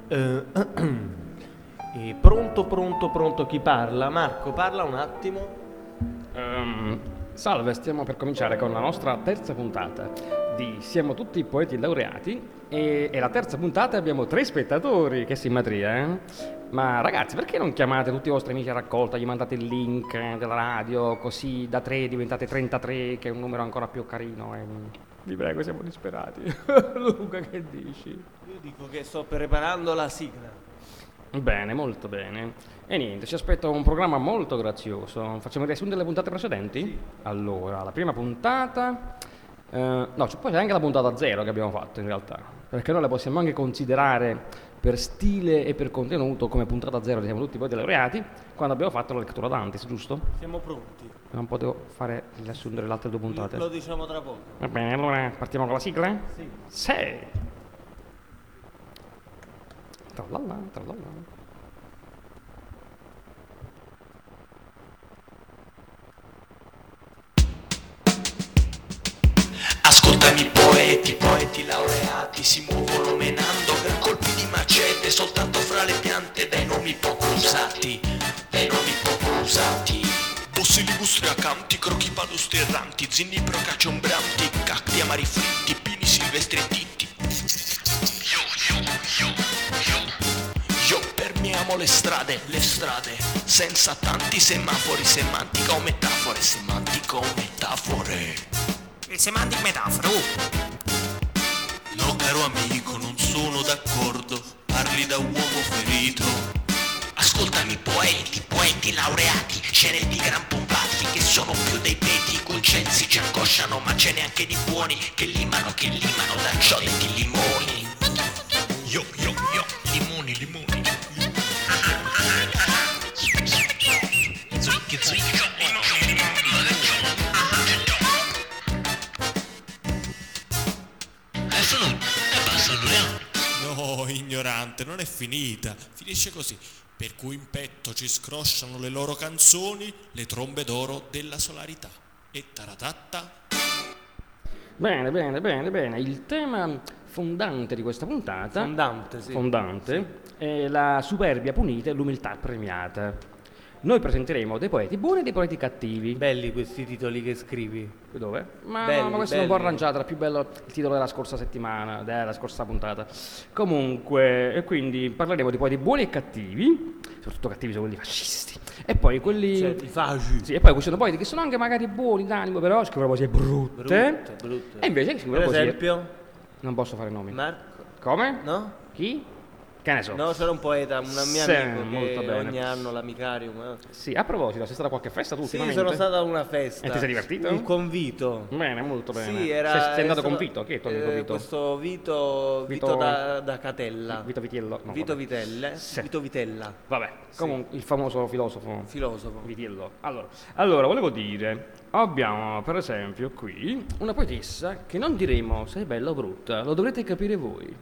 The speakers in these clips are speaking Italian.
Pronto, chi parla? Marco, parla un attimo. Salve, stiamo per cominciare con la nostra terza puntata di Siamo tutti poeti laureati e la terza puntata abbiamo 3 spettatori, che simmetria, eh? Ma ragazzi, perché non chiamate tutti i vostri amici a raccolta, gli mandate il link della radio, così da 3 diventate 33, che è un numero ancora più carino vi prego, siamo disperati. Luca, che dici? Io dico che sto preparando la sigla. Bene, molto bene. E niente, ci aspetta un programma molto grazioso. Facciamo il riassunto delle puntate precedenti? Sì. Allora, la prima puntata... poi c'è anche la puntata 0 che abbiamo fatto in realtà, perché noi la possiamo anche considerare per stile e per contenuto come puntata 0 di Siamo tutti poeti laureati, quando abbiamo fatto la lettura d'Antis, giusto? Siamo pronti. Non potevo fare il riassunto delle altre 2 puntate. Lo diciamo tra poco. Va bene, allora partiamo con la sigla? Sì. 6. Tralala, tralala. Ascoltami poeti laureati si muovono menando per colpi di macete soltanto fra le piante dai nomi poco usati, bossi ligustri acanti, crochi palustri erranti, zinni procaciombranti, cacti amari fritti, pini silvestri e titti. Io permeiamo le strade, senza tanti semafori, semantica o metafore. Il semantic metafora, No caro amico, non sono d'accordo, parli da uomo ferito. Ascoltami poeti laureati, cereti gran pompati, che sono più dei peti, concenzi ci angosciano, ma ce n'è anche di buoni, che limano, da ciò detti limoni. Yo, limoni. No, ignorante, non è finita. Finisce così. Per cui in petto ci scrosciano le loro canzoni, le trombe d'oro della solarità. E taratatta. Bene. Il tema fondante di questa puntata... Fondante, è la superbia punita e l'umiltà premiata. Noi presenteremo dei poeti buoni e dei poeti cattivi. Belli questi titoli che scrivi. Dove? Ma Belli, questo è un po' arrangiato, era più bello il titolo della scorsa settimana, della scorsa puntata. Comunque, e quindi parleremo di poeti buoni e cattivi, soprattutto cattivi sono quelli fascisti. E poi quelli... Cioè, i fasci. Sì, e poi ci sono poeti che sono anche magari buoni d'animo, però scrivono poesie brutte. Brutte. E invece scrivono Per poesie... esempio? Non posso fare nomi. Marco? Come? No? Chi? Che ne so. No, c'era un poeta, un mio Sì, amico molto che bene. ogni anno l'amicarium. Sì, a proposito, sei stata a qualche festa tu Sì, ultimamente? sono stato a una festa. E ti sei divertito? Un convito. Bene, molto bene. Sì, era... Sei andato è con stato- Vito? Chi è tuo amico Vito? Questo Vito da Catella. Vito Vitiello? No, Vito vabbè. Vitelle. Sì. Vito Vitella. Vabbè, comunque il famoso filosofo Filosofo. Vitiello. Allora, volevo dire, abbiamo per esempio qui una poetessa che non diremo se è bella o brutta, lo dovrete capire voi.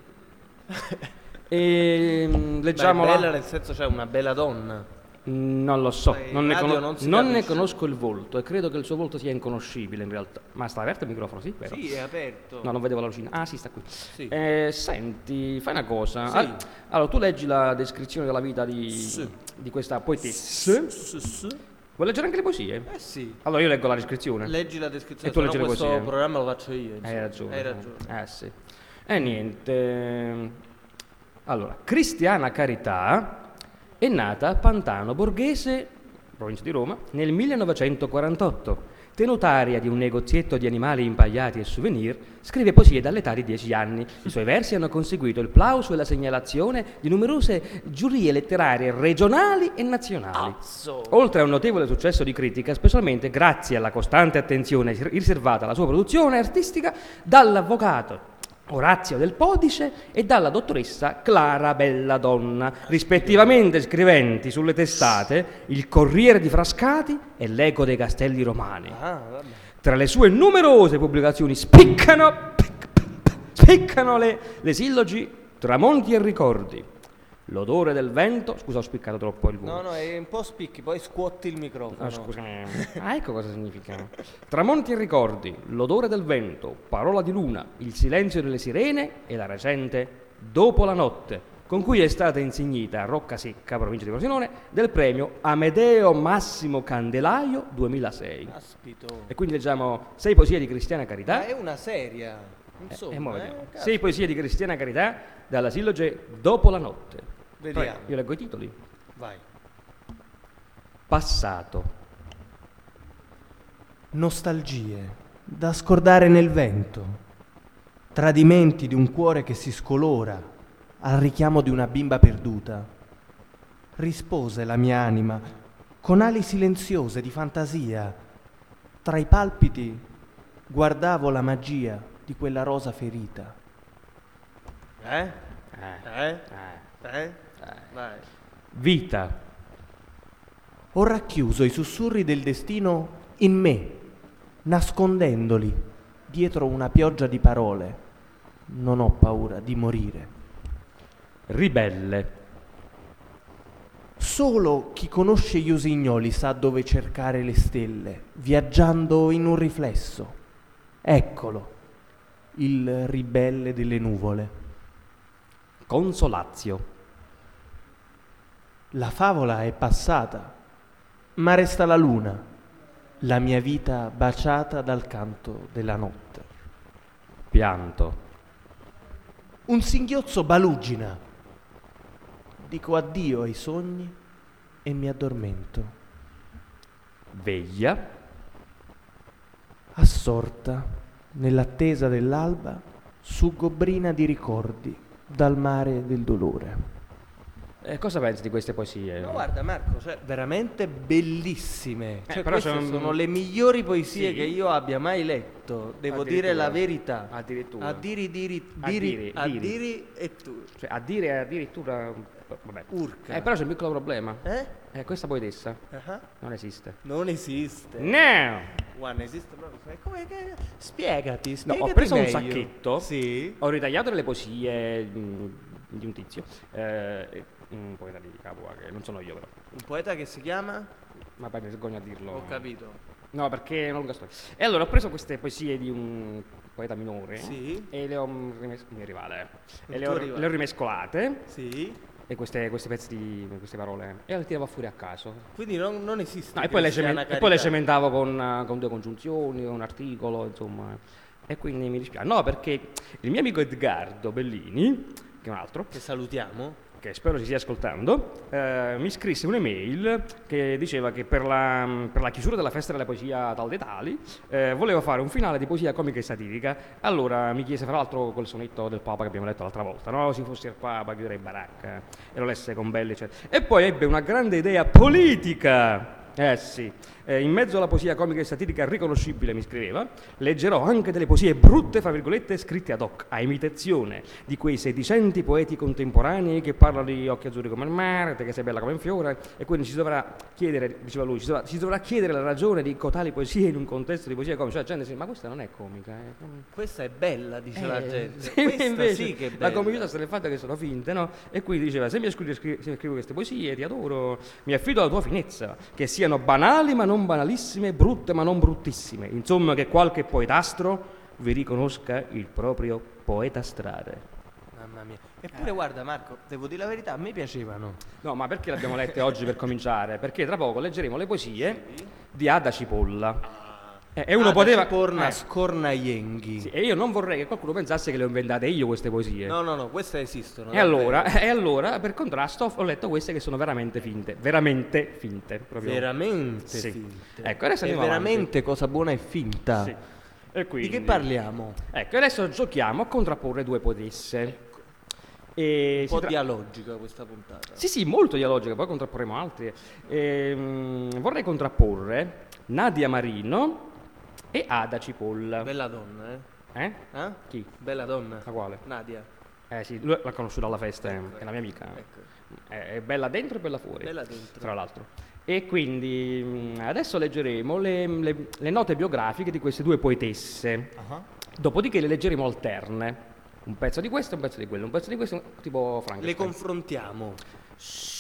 E leggiamo Ma è bella nel senso c'è una bella donna. Non lo so, Poi non, in ne, radio cono- non si non ne capisce. conosco il volto e credo che il suo volto sia inconoscibile in realtà. Ma sta aperto il microfono, sì? Vero? Sì, è aperto. No, non vedevo la lucina. Ah, sì, sta qui. Sì. Senti, fai una cosa. Sì. Allora, tu leggi la descrizione della vita di questa poetessa. Vuoi leggere anche le poesie? Eh sì. Allora, io leggo la descrizione. Leggi la descrizione, E tu se no leggi le questo poesie. programma lo faccio io. insomma. Hai ragione. Hai ragione. Sì. E niente. Allora, Cristiana Carità è nata a Pantano Borghese, provincia di Roma, nel 1948. Tenutaria di un negozietto di animali impagliati e souvenir, scrive poesie dall'età di 10 anni. I suoi versi hanno conseguito il plauso e la segnalazione di numerose giurie letterarie regionali e nazionali. Oltre a un notevole successo di critica, specialmente grazie alla costante attenzione riservata alla sua produzione artistica dall'avvocato Orazio Del Podice e dalla dottoressa Clara Belladonna, rispettivamente scriventi sulle testate Il Corriere di Frascati e L'Eco dei Castelli Romani. Vabbè. Tra le sue numerose pubblicazioni spiccano le sillogi Tramonti e Ricordi, L'odore del vento. Scusa, ho spiccato troppo il volo. No, è un po' spicchi, poi scuotti il microfono. Ah, scusami. Ecco cosa significa. Tramonti e ricordi, l'odore del vento, parola di luna, il silenzio delle sirene e la recente Dopo la notte. con cui è stata insignita a Roccasecca, provincia di Frosinone, del premio Amedeo Massimo Candelaio 2006. Caspito. E quindi leggiamo 6 poesie di Cristiana Carità. Ma è una seria. Insomma, mo vediamo. caspita. 6 poesie di Cristiana Carità dalla silloge Dopo la notte. Vediamo. Io leggo i titoli. Vai. Passato. Nostalgie da scordare nel vento, tradimenti di un cuore che si scolora al richiamo di una bimba perduta. Rispose la mia anima con ali silenziose di fantasia. Tra i palpiti guardavo la magia di quella rosa ferita. Vai. Vita. Ho racchiuso i sussurri del destino in me, nascondendoli dietro una pioggia di parole. Non ho paura di morire. Ribelle. Solo chi conosce gli usignoli sa dove cercare le stelle, viaggiando in un riflesso. Eccolo, il ribelle delle nuvole. Consolazio. La favola è passata, ma resta la luna, la mia vita baciata dal canto della notte. Pianto. Un singhiozzo balugina. Dico addio ai sogni e mi addormento. Veglia. Assorta nell'attesa dell'alba, suggobrina di ricordi dal mare del dolore. Cosa pensi di queste poesie? No, guarda Marco, cioè, veramente bellissime. Cioè, però queste sono- sono le migliori poesie Sì. che io abbia mai letto. Devo dire la verità. Addirittura. A diri e tu. Cioè, a dire addirittura... Vabbè. Urca. Però c'è un piccolo problema. Eh? Questa poetessa Ah, non esiste. non esiste. No! Guarda, esiste proprio. Come che... Spiegati, No, spiegati ho preso un meglio. sacchetto, Sì. ho ritagliato delle poesie di un tizio, un poeta di Capua, che non sono io però, Un poeta che si chiama? ma poi mi vergogno a dirlo. Ho capito. No, perché è una lunga storia. E allora ho preso queste poesie di un poeta minore Sì. e le ho mio rivale, Il e tuo rivale. le ho rimescolate, Sì. e questi pezzi queste parole, e le tiravo fuori a caso. Quindi non esiste. No, e poi le Cristiana e poi le Carità. cementavo con 2 congiunzioni, un articolo, insomma. E quindi mi dispiace. No, perché il mio amico Edgardo Bellini, che è un altro, Che salutiamo. che spero ci stia ascoltando, mi scrisse un'email che diceva che per la chiusura della festa della poesia tal dei tali voleva fare un finale di poesia comica e satirica. Allora mi chiese, fra l'altro, quel sonetto del Papa che abbiamo letto l'altra volta, no? Se fossi il Papa chiuderei baracca, e lo lesse con belli, eccetera. E poi ebbe una grande idea politica. Sì, in mezzo alla poesia comica e satirica riconoscibile, mi scriveva, leggerò anche delle poesie brutte, fra virgolette, scritte ad hoc, a imitazione di quei sedicenti poeti contemporanei che parlano di occhi azzurri come il mare, te che sei bella come un fiore, e quindi ci dovrà chiedere, diceva lui, ci dovrà chiedere la ragione di cotali poesie in un contesto di poesia comica. Cioè la gente dice, ma questa non è comica. Questa è bella, dice la gente. Sì, Questa invece sì che è la bella. comicità sta nel fatto che sono finte, no? E quindi diceva, se mi scrivo queste poesie, ti adoro, mi affido alla tua finezza, che siano banali ma non banalissime, brutte ma non bruttissime, insomma che qualche poetastro vi riconosca il proprio poetastrare. Mamma mia. Eppure guarda Marco, devo dire la verità, a me piacevano. No, ma perché le abbiamo lette oggi per cominciare? Perché tra poco leggeremo le poesie di Ada Cipolla. E uno poteva... Porna Scornaienghi. Sì, e io non vorrei che qualcuno pensasse che le ho inventate io queste poesie. No, queste esistono. E allora, per contrasto, ho letto queste che sono veramente finte. Veramente finte. Proprio. Veramente Sì. finte. Ecco, adesso è andiamo veramente cosa buona e finta. Sì. E quindi... Di che parliamo? Ecco, adesso giochiamo a contrapporre 2 poetesse. E Un po' dialogica questa puntata. Sì, molto dialogica, poi contrapporremo altri. Vorrei contrapporre Nadia Marino e Ada Cipolla. Bella donna, Eh? Eh? Chi? Bella donna. La quale? Nadia. Sì, lui l'ha conosciuta alla festa, è la mia amica. Ecco. È bella dentro e bella fuori. Bella dentro. Tra l'altro. E quindi adesso leggeremo le note biografiche di queste 2 poetesse. Dopodiché le leggeremo alterne. Un pezzo di questo, un pezzo di quello, un pezzo di questo, tipo Frankenstein. Le confrontiamo.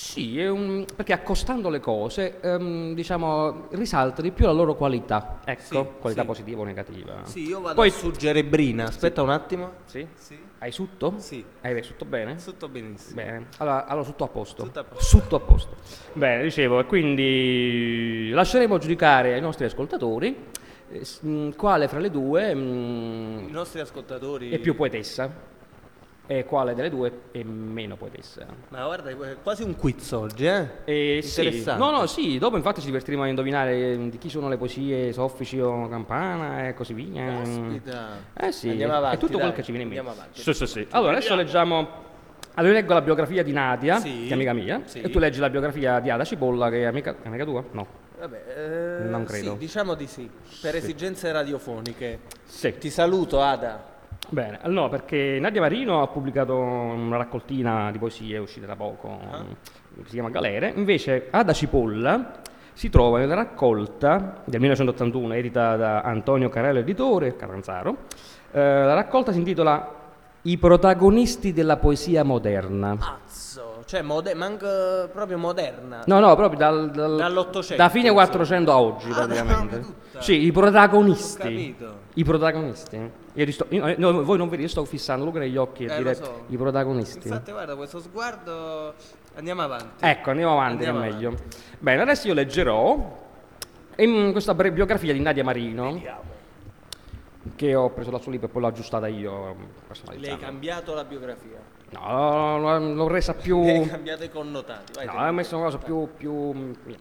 Sì, perché accostando le cose, diciamo, risalta di più la loro qualità, ecco, Sì, qualità sì. positiva o negativa. Sì, io vado Poi a suggerebrina. Aspetta un attimo. Sì? Sì. Hai sutto? Sì. Hai sutto bene? Tutto benissimo. Bene, allora tutto a posto. Tutto a posto. Sutto a posto. Bene, dicevo, e quindi lasceremo giudicare ai nostri ascoltatori quale fra le due I nostri ascoltatori. è più poetessa e quale delle due è meno poetessa. Ma guarda, è quasi un quiz oggi, eh? Sì, Interessante. no, sì, dopo infatti ci divertiremo a indovinare di chi sono le poesie Soffici o Campana e così via. Caspita. Sì, Andiamo è avanti, tutto dai. quello che ci viene in mente. Andiamo avanti. Sì. Allora, adesso leggiamo. Allora, io leggo la biografia di Nadia, Sì. che è amica mia, Sì. e tu leggi la biografia di Ada Cipolla, che è amica tua? No. Vabbè, Non credo. Sì, diciamo di sì. Per esigenze radiofoniche. Sì. Ti saluto, Ada. Bene, no, perché Nadia Marino ha pubblicato una raccoltina di poesie uscita da poco, che si chiama Galere, invece Ada Cipolla si trova nella raccolta del 1981, edita da Antonio Carello Editore, Catanzaro. La raccolta si intitola I protagonisti della poesia moderna. Pazzo. Cioè, manca proprio moderna. No, proprio Dall'Ottocento, da fine insomma. 400 a oggi, praticamente. proprio tutta. Sì, i protagonisti. Ho capito. I protagonisti. Voi non vedi, io sto fissando Luca negli occhi e Lo dire so. i protagonisti. Infatti, guarda, questo sguardo. Andiamo avanti. Ecco, andiamo avanti, che è Andiamo meglio. Bene, adesso io leggerò questa biografia di Nadia Marino, che ho preso dal suo libro e poi l'ho aggiustata io, Le hai personalizzando. cambiato la biografia. No, l'ho resa più. Le hai cambiato i connotati. Vai, No, te. ho messo una cosa più.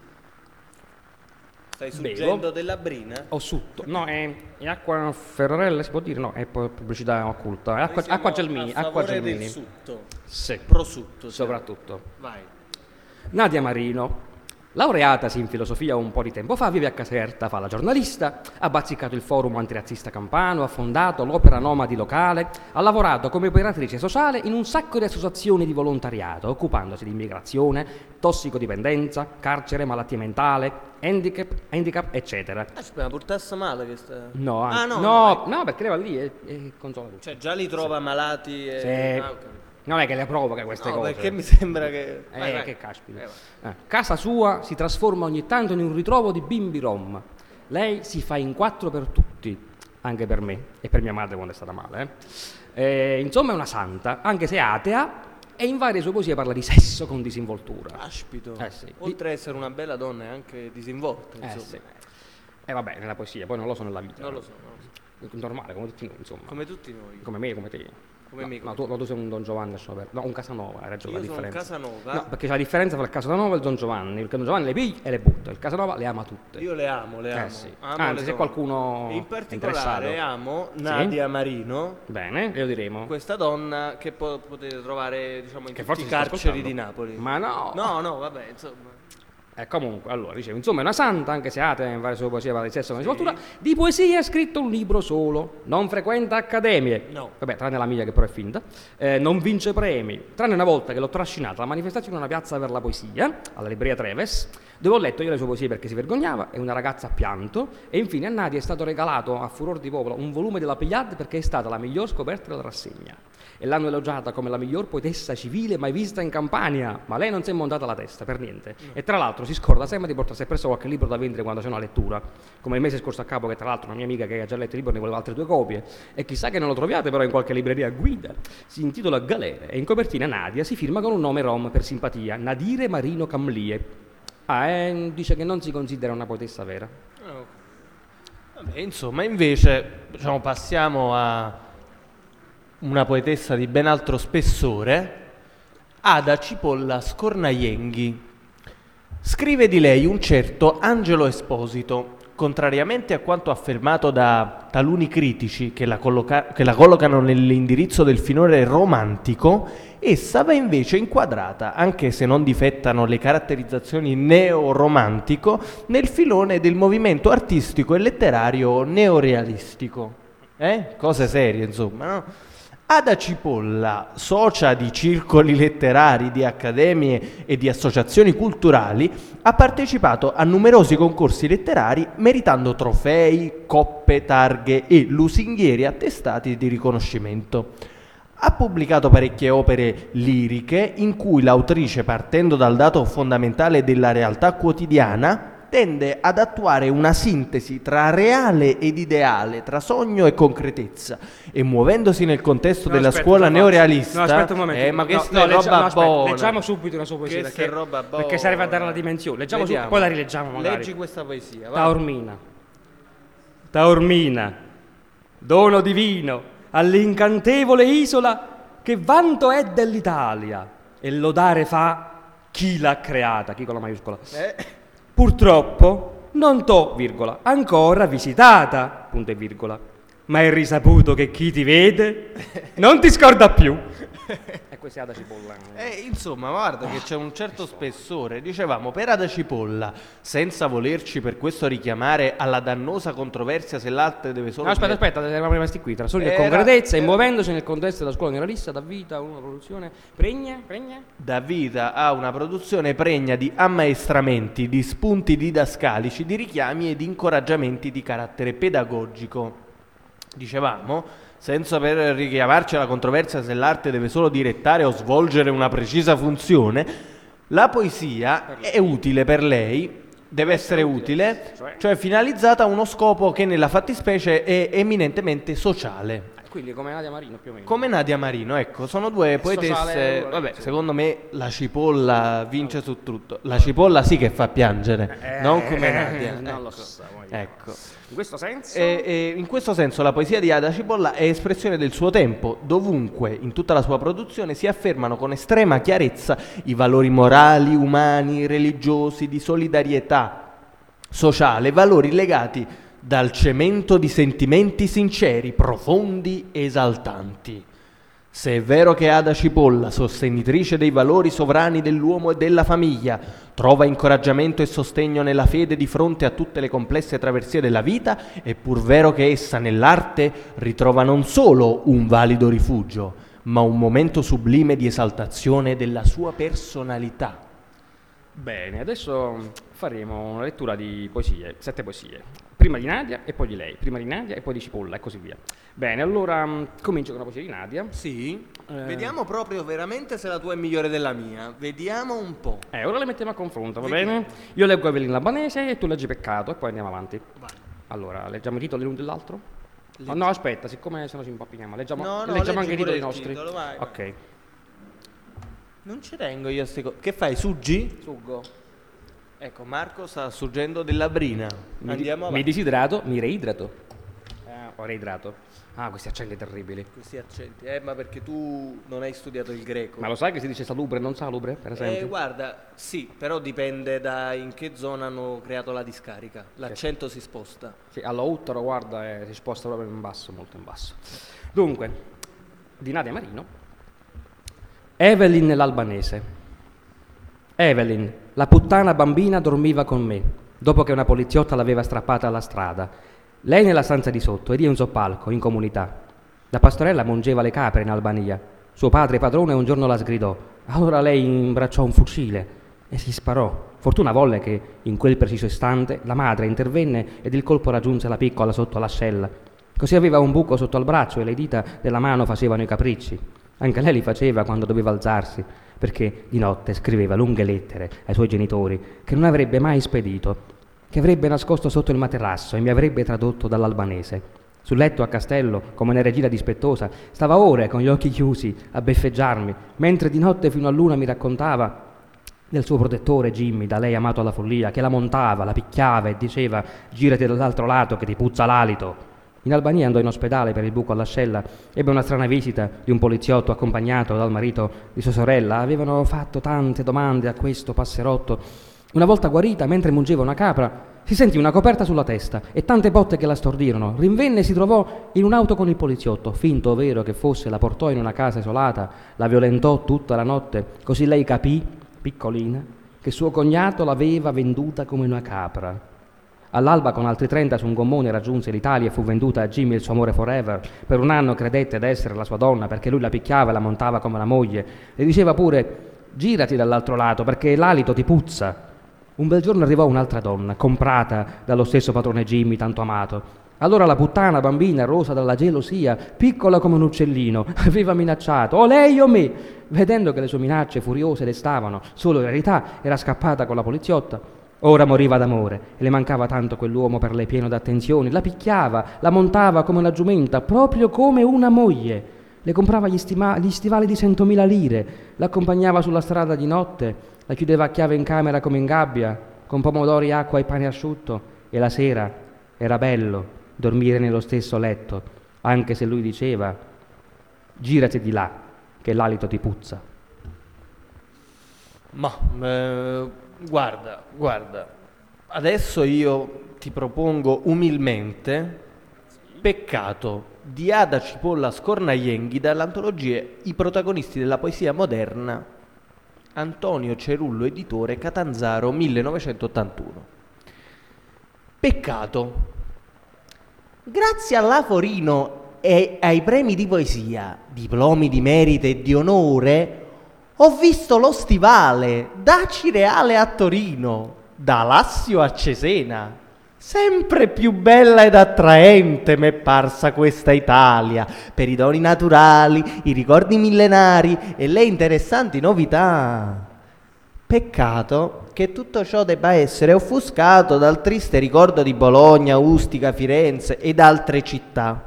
Stai bevo. suggendo della brina? Ho sutto. No, è acqua Ferrarella, si può dire? No, è pubblicità occulta. È acqua, Noi siamo acqua Gelmini. a Acqua favore Gelmini. del sutto. Sì, Prosutto. siamo. soprattutto. Vai. Nadia Marino, laureatasi in filosofia un po' di tempo fa, vive a Caserta, fa la giornalista, ha bazzicato il forum antirazzista campano, ha fondato l'Opera Nomadi locale, ha lavorato come operatrice sociale in un sacco di associazioni di volontariato, occupandosi di immigrazione, tossicodipendenza, carcere, malattie mentali, handicap, eccetera. Aspetta, portasse male che sta. No, Ah, no, perché lei va lì e consola tutto. Cioè, già li trova malati e. Sì. Ah, ho capito. Non è che le provoca queste No, cose. perché mi sembra che. Vai. Che caspita. Vai. Casa sua si trasforma ogni tanto in un ritrovo di bimbi rom. Lei si fa in quattro per tutti, anche per me e per mia madre quando è stata male. Insomma è una santa, anche se atea, e in varie sue poesie parla di sesso con disinvoltura. Caspito. Sì. Oltre ad essere una bella donna è anche disinvolta, insomma. Sì. E vabbè, nella poesia, poi non lo so nella vita. Non lo so. Normale, come tutti noi, insomma. Come tutti noi. Come me, come te. Come me, No, come tu sei un Don Giovanni, lasciamo perdere. No, un Casanova, hai ragione, Io la sono un differenza. Casanova. No, perché c'è la differenza tra il Casanova e il Don Giovanni. Il Don Giovanni le piglia e le butta, il Casanova le ama tutte. Io le amo, le amo. Sì. Amo Anzi, le se donne. qualcuno E in è particolare interessato. amo Nadia Marino, Bene, lo diremo. questa donna che potete trovare, diciamo, in Che tutti forse i si sta carceri ascoltando. di Napoli. Ma no. No, vabbè, insomma. Comunque, allora, dicevo, insomma è una santa, anche se atea, in varie sue poesie parla di sesso con disinvoltura. Di poesia ha scritto un libro solo, non frequenta accademie. No. Vabbè, tranne la mia che però è finta. Non vince premi, tranne una volta che l'ho trascinata alla manifestazione di una piazza per la poesia, alla libreria Treves, dove ho letto io le sue poesie perché si vergognava, e una ragazza ha pianto, e infine a Nadia è stato regalato a furor di popolo un volume della Pléiade perché è stata la miglior scoperta della rassegna. E l'hanno elogiata come la miglior poetessa civile mai vista in Campania, ma lei non si è montata la testa per niente. E tra l'altro si scorda sempre di portarsi presso qualche libro da vendere quando c'è una lettura, come il mese scorso a capo, che tra l'altro una mia amica che ha già letto il libro ne voleva altre 2 copie, e chissà che non lo troviate però in qualche libreria guida. Si intitola Galere e in copertina Nadia si firma con un nome rom per simpatia, Nadire Marino Camlie. Dice che non si considera una poetessa vera. Vabbè, insomma, invece, diciamo, passiamo a una poetessa di ben altro spessore, Ada Cipolla Scornaienghi. Scrive di lei un certo Angelo Esposito, contrariamente a quanto affermato da taluni critici che la collocano nell'indirizzo del filone romantico. Essa va invece inquadrata, anche se non difettano le caratterizzazioni neoromantico, nel filone del movimento artistico e letterario neorealistico. Cose serie, insomma, no? Ada Cipolla, socia di circoli letterari, di accademie e di associazioni culturali, ha partecipato a numerosi concorsi letterari meritando trofei, coppe, targhe e lusinghieri attestati di riconoscimento. Ha pubblicato parecchie opere liriche in cui l'autrice, partendo dal dato fondamentale della realtà quotidiana, tende ad attuare una sintesi tra reale ed ideale, tra sogno e concretezza, e muovendosi nel contesto della scuola neorealista. No, aspetta un momento. Ma questa è roba buona. Leggiamo subito una sua poesia, Questa è roba buona. perché serve a dare la dimensione. Leggiamo Vediamo. poi la rileggiamo magari. Leggi questa poesia, va. Taormina, dono divino all'incantevole isola che vanto è dell'Italia e lodare fa chi l'ha creata, chi con la maiuscola. Purtroppo non t'ho, virgola, ancora visitata, punto e virgola, ma è risaputo che chi ti vede non ti scorda più. E questa è Ada Cipolla. Insomma, guarda che c'è un certo spessore. Dicevamo, per Ada Cipolla, senza volerci per questo richiamare alla dannosa controversia se l'arte deve solo... No, aspetta, eravamo rimasti qui. Tra sogno e Era- concretezza e muovendosi nel contesto della scuola neorealista dà vita a una produzione pregna? dà vita a una produzione pregna di ammaestramenti, di spunti didascalici, di richiami e di incoraggiamenti di carattere pedagogico. Dicevamo, senza per richiamarci alla controversia se l'arte deve solo direttare o svolgere una precisa funzione, la poesia è utile per lei, deve essere utile, cioè finalizzata a uno scopo che nella fattispecie è eminentemente sociale. Quindi come Nadia Marino più o meno. Come Nadia Marino, ecco, sono due poetesse. sociale, Vabbè, secondo me la Cipolla vince su tutto. La Cipolla sì che fa piangere, non come Nadia. Non lo ecco. so. Ecco. In questo senso? In questo senso la poesia di Ada Cipolla è espressione del suo tempo. Dovunque, in tutta la sua produzione, si affermano con estrema chiarezza i valori morali, umani, religiosi, di solidarietà sociale, valori legati dal cemento di sentimenti sinceri, profondi, esaltanti. Se è vero che Ada Cipolla, sostenitrice dei valori sovrani dell'uomo e della famiglia, trova incoraggiamento e sostegno nella fede di fronte a tutte le complesse traversie della vita, è pur vero che essa nell'arte ritrova non solo un valido rifugio, ma un momento sublime di esaltazione della sua personalità. Bene, adesso faremo una lettura di poesie, 7 poesie. Prima di Nadia e poi di lei, prima di Nadia e poi di Cipolla e così via. Bene, allora comincio con una poesia di Nadia. Sì, vediamo proprio veramente se la tua è migliore della mia. Vediamo un po'. Ora le mettiamo a confronto, va bene? Io leggo Evelyn Albanese e tu leggi Peccato e poi andiamo avanti. Vai. Allora, leggiamo i titoli l'uno dell'altro? Oh, no, aspetta, siccome se no ci impapiniamo, leggiamo, No, leggiamo anche leggi i titoli pure il nostri. titolo, vai. Ok. Non ci tengo io a ste cose. Che fai, suggi? Suggo. Ecco, Marco sta suggendo della brina. Andiamo Mi avanti. disidrato, mi reidrato. Ho reidrato. Ah, questi accenti terribili. Questi accenti, ma perché tu non hai studiato il greco. Ma lo sai che si dice salubre e non salubre, per esempio? Guarda, sì, però dipende da in che zona hanno creato la discarica. L'accento si sposta. Sì, all'Uttaro, guarda, si sposta proprio in basso, molto in basso. Dunque, di Nadia Marino, Evelyn l'albanese. Evelyn, la puttana bambina dormiva con me, dopo che una poliziotta l'aveva strappata alla strada. Lei nella stanza di sotto ed io in soppalco, in comunità. La pastorella mungeva le capre in Albania. Suo padre padrone un giorno la sgridò. Allora lei imbracciò un fucile e si sparò. Fortuna volle che, in quel preciso istante, la madre intervenne ed il colpo raggiunse la piccola sotto l'ascella. Così aveva un buco sotto al braccio e le dita della mano facevano i capricci. Anche lei li faceva quando doveva alzarsi, perché di notte scriveva lunghe lettere ai suoi genitori che non avrebbe mai spedito, che avrebbe nascosto sotto il materasso e mi avrebbe tradotto dall'albanese. Sul letto a castello, come una regina dispettosa, stava ore con gli occhi chiusi a beffeggiarmi, mentre di notte fino a luna mi raccontava del suo protettore Jimmy, da lei amato alla follia, che la montava, la picchiava e diceva «girati dall'altro lato che ti puzza l'alito». In Albania andò in ospedale per il buco all'ascella, ebbe una strana visita di un poliziotto accompagnato dal marito di sua sorella. Avevano fatto tante domande a questo passerotto. Una volta guarita, mentre mungeva una capra, si sentì una coperta sulla testa e tante botte che la stordirono. Rinvenne e si trovò in un'auto con il poliziotto. Finto o vero che fosse, la portò in una casa isolata, la violentò tutta la notte. Così lei capì, piccolina, che suo cognato l'aveva venduta come una capra. All'alba con altri 30 su un gommone raggiunse l'Italia e fu venduta a Jimmy il suo amore forever. Per un anno credette d'essere la sua donna perché lui la picchiava e la montava come la moglie. Le diceva pure girati dall'altro lato perché l'alito ti puzza. Un bel giorno arrivò un'altra donna, comprata dallo stesso padrone Jimmy tanto amato. Allora la puttana bambina, rosa dalla gelosia, piccola come un uccellino, aveva minacciato, o lei o me. Vedendo che le sue minacce furiose restavano solo verità, era scappata con la poliziotta. Ora moriva d'amore e le mancava tanto quell'uomo per lei pieno d'attenzioni. La picchiava, la montava come una giumenta, proprio come una moglie. Le comprava gli stivali di 100.000 lire, l'accompagnava sulla strada di notte, la chiudeva a chiave in camera come in gabbia, con pomodori, acqua e pane asciutto, e la sera era bello dormire nello stesso letto, anche se lui diceva: girati di là, che l'alito ti puzza. Ma guarda, adesso io ti propongo umilmente Peccato di Ada Cipolla Scornaienghi dall'antologia I protagonisti della poesia moderna, Antonio Cerullo, editore, Catanzaro 1981. Peccato. Grazie all'Aforino e ai premi di poesia, diplomi di merito e di onore, ho visto lo stivale da Cireale a Torino, da Lassio a Cesena. Sempre più bella ed attraente m'è parsa questa Italia, per i doni naturali, i ricordi millenari e le interessanti novità. Peccato che tutto ciò debba essere offuscato dal triste ricordo di Bologna, Ustica, Firenze ed altre città.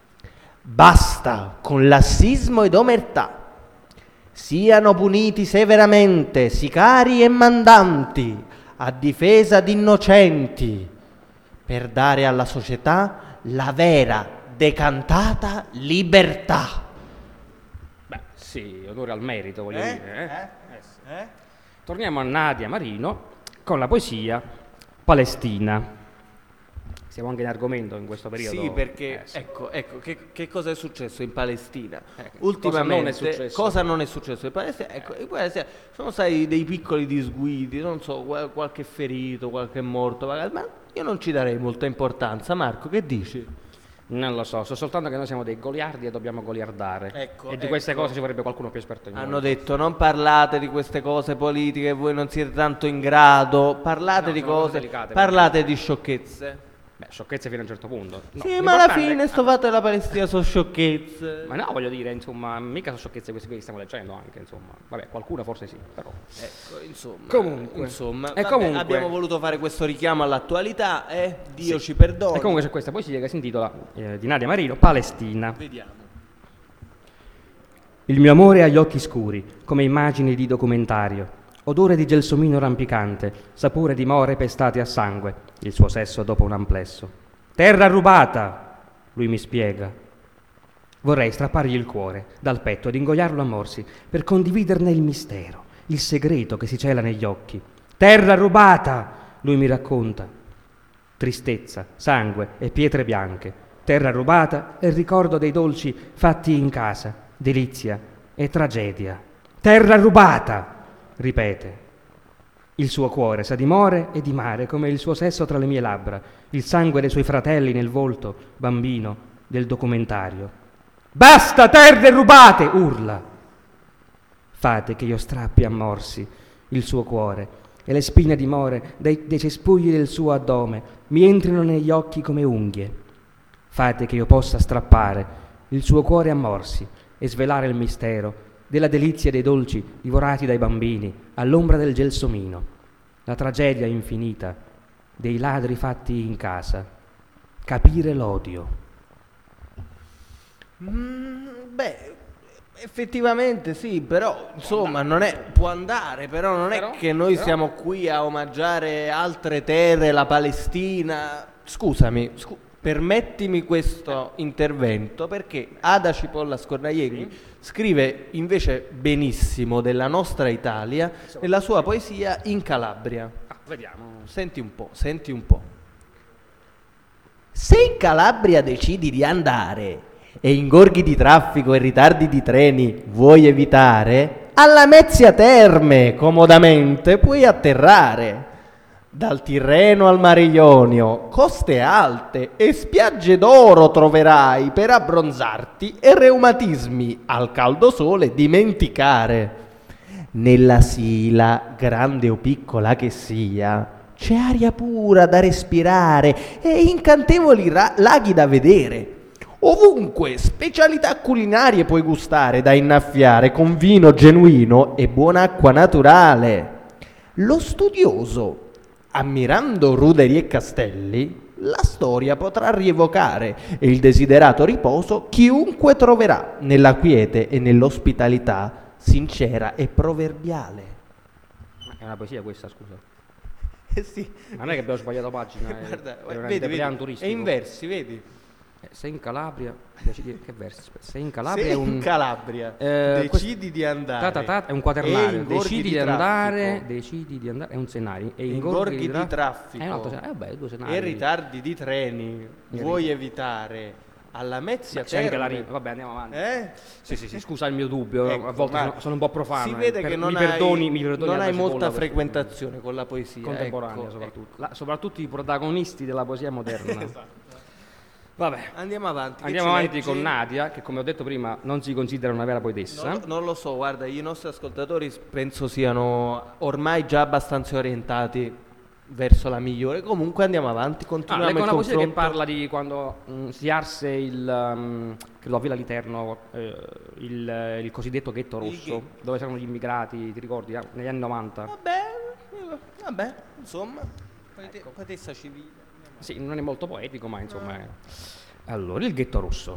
Basta con lassismo ed omertà. Siano puniti severamente sicari e mandanti a difesa di innocenti, per dare alla società la vera, decantata libertà. Beh, sì, onore al merito, voglio dire. Torniamo a Nadia Marino con la poesia Palestina. Siamo anche in argomento in questo periodo. Sì, perché sì. ecco, che cosa è successo in Palestina? Ultimamente, cosa non è successo in Palestina? Ecco, in Palestina sono stati dei piccoli disguidi, non so, qualche ferito, qualche morto, ma io non ci darei molta importanza. Marco, che dici? Non lo so soltanto che noi siamo dei goliardi e dobbiamo goliardare. E di queste cose ci vorrebbe qualcuno più esperto di noi. Hanno detto non parlate di queste cose politiche, voi non siete tanto in grado, parlate di cose, delicate, parlate di sciocchezze. Beh, sciocchezze fino a un certo punto. No, Sì, ma alla fine sto fatto della Palestina sono sciocchezze. Ma no, voglio dire, insomma, mica sono sciocchezze queste qui che stiamo leggendo anche, insomma. Vabbè, qualcuna forse sì, però. Ecco, insomma. Comunque. Vabbè, comunque abbiamo voluto fare questo richiamo all'attualità, Dio ci perdoni. E comunque c'è questa poesia che si intitola di Nadia Marino, Palestina. Vediamo. Il mio amore ha gli occhi scuri, come immagini di documentario. Odore di gelsomino rampicante, sapore di more pestate a sangue, il suo sesso dopo un amplesso. Terra rubata, lui mi spiega. Vorrei strappargli il cuore dal petto ed ingoiarlo a morsi per condividerne il mistero, il segreto che si cela negli occhi. Terra rubata, lui mi racconta. Tristezza, sangue e pietre bianche. Terra rubata è il ricordo dei dolci fatti in casa, delizia e tragedia. Terra rubata, ripete. Il suo cuore sa di more e di mare come il suo sesso tra le mie labbra, il sangue dei suoi fratelli nel volto, bambino, del documentario. Basta, terre rubate! Urla. Fate che io strappi a morsi il suo cuore e le spine di more dei cespugli del suo addome mi entrino negli occhi come unghie. Fate che io possa strappare il suo cuore a morsi e svelare il mistero della delizia dei dolci divorati dai bambini all'ombra del gelsomino, la tragedia infinita dei ladri fatti in casa, capire l'odio. Beh, effettivamente sì, però insomma non è, può andare, però non è che noi siamo qui a omaggiare altre terre, la Palestina. Scusami, permettimi questo intervento, perché Ada Cipolla Scornaienghi scrive invece benissimo della nostra Italia nella sua poesia In Calabria. Vediamo. Senti un po'. Se in Calabria decidi di andare e ingorghi di traffico e ritardi di treni vuoi evitare, alla Mezzia Terme comodamente puoi atterrare. Dal Tirreno al Mare Ionio, coste alte e spiagge d'oro troverai per abbronzarti e reumatismi al caldo sole dimenticare. Nella Sila, grande o piccola che sia, c'è aria pura da respirare e incantevoli laghi da vedere. Ovunque specialità culinarie puoi gustare da innaffiare con vino genuino e buona acqua naturale. Lo studioso, ammirando ruderi e castelli, la storia potrà rievocare e il desiderato riposo chiunque troverà nella quiete e nell'ospitalità sincera e proverbiale. È una poesia questa, scusa. Sì. Ma non è che abbiamo sbagliato pagina, Guarda, è un vedi, piano è turistico. in versi, vedi? Sei in Calabria, decidi che versi? Aspetta, sei in Calabria Sei è un in Calabria, decidi di andare. È un quaternario. E ingorghi di traffico. Decidi di andare, è un scenario. E Ingorghi di È un traffico altro scenario. Vabbè, due scenari. e ritardi di treni vuoi evitare alla Mezzia C'è anche la Terme? Vabbè, andiamo avanti. Sì, Scusa il mio dubbio, Ecco, a volte ma sono un po' profano. si vede che non non hai molta frequentazione con la poesia contemporanea, ecco. soprattutto. Soprattutto i protagonisti della poesia moderna. Esatto. Vabbè, Andiamo avanti. andiamo avanti con Nadia, che come ho detto prima non si considera una vera poetessa. Non lo so, guarda, i nostri ascoltatori penso siano ormai già abbastanza orientati verso la migliore. Comunque andiamo avanti, continuiamo leggo il una poesia confronto. che parla di quando si arse credo a Villa di Terno il cosiddetto ghetto rosso, dove c'erano gli immigrati, ti ricordi, negli anni 90. Vabbè, insomma, poetessa civile. Sì, non è molto poetico, ma insomma. Allora, il ghetto rosso.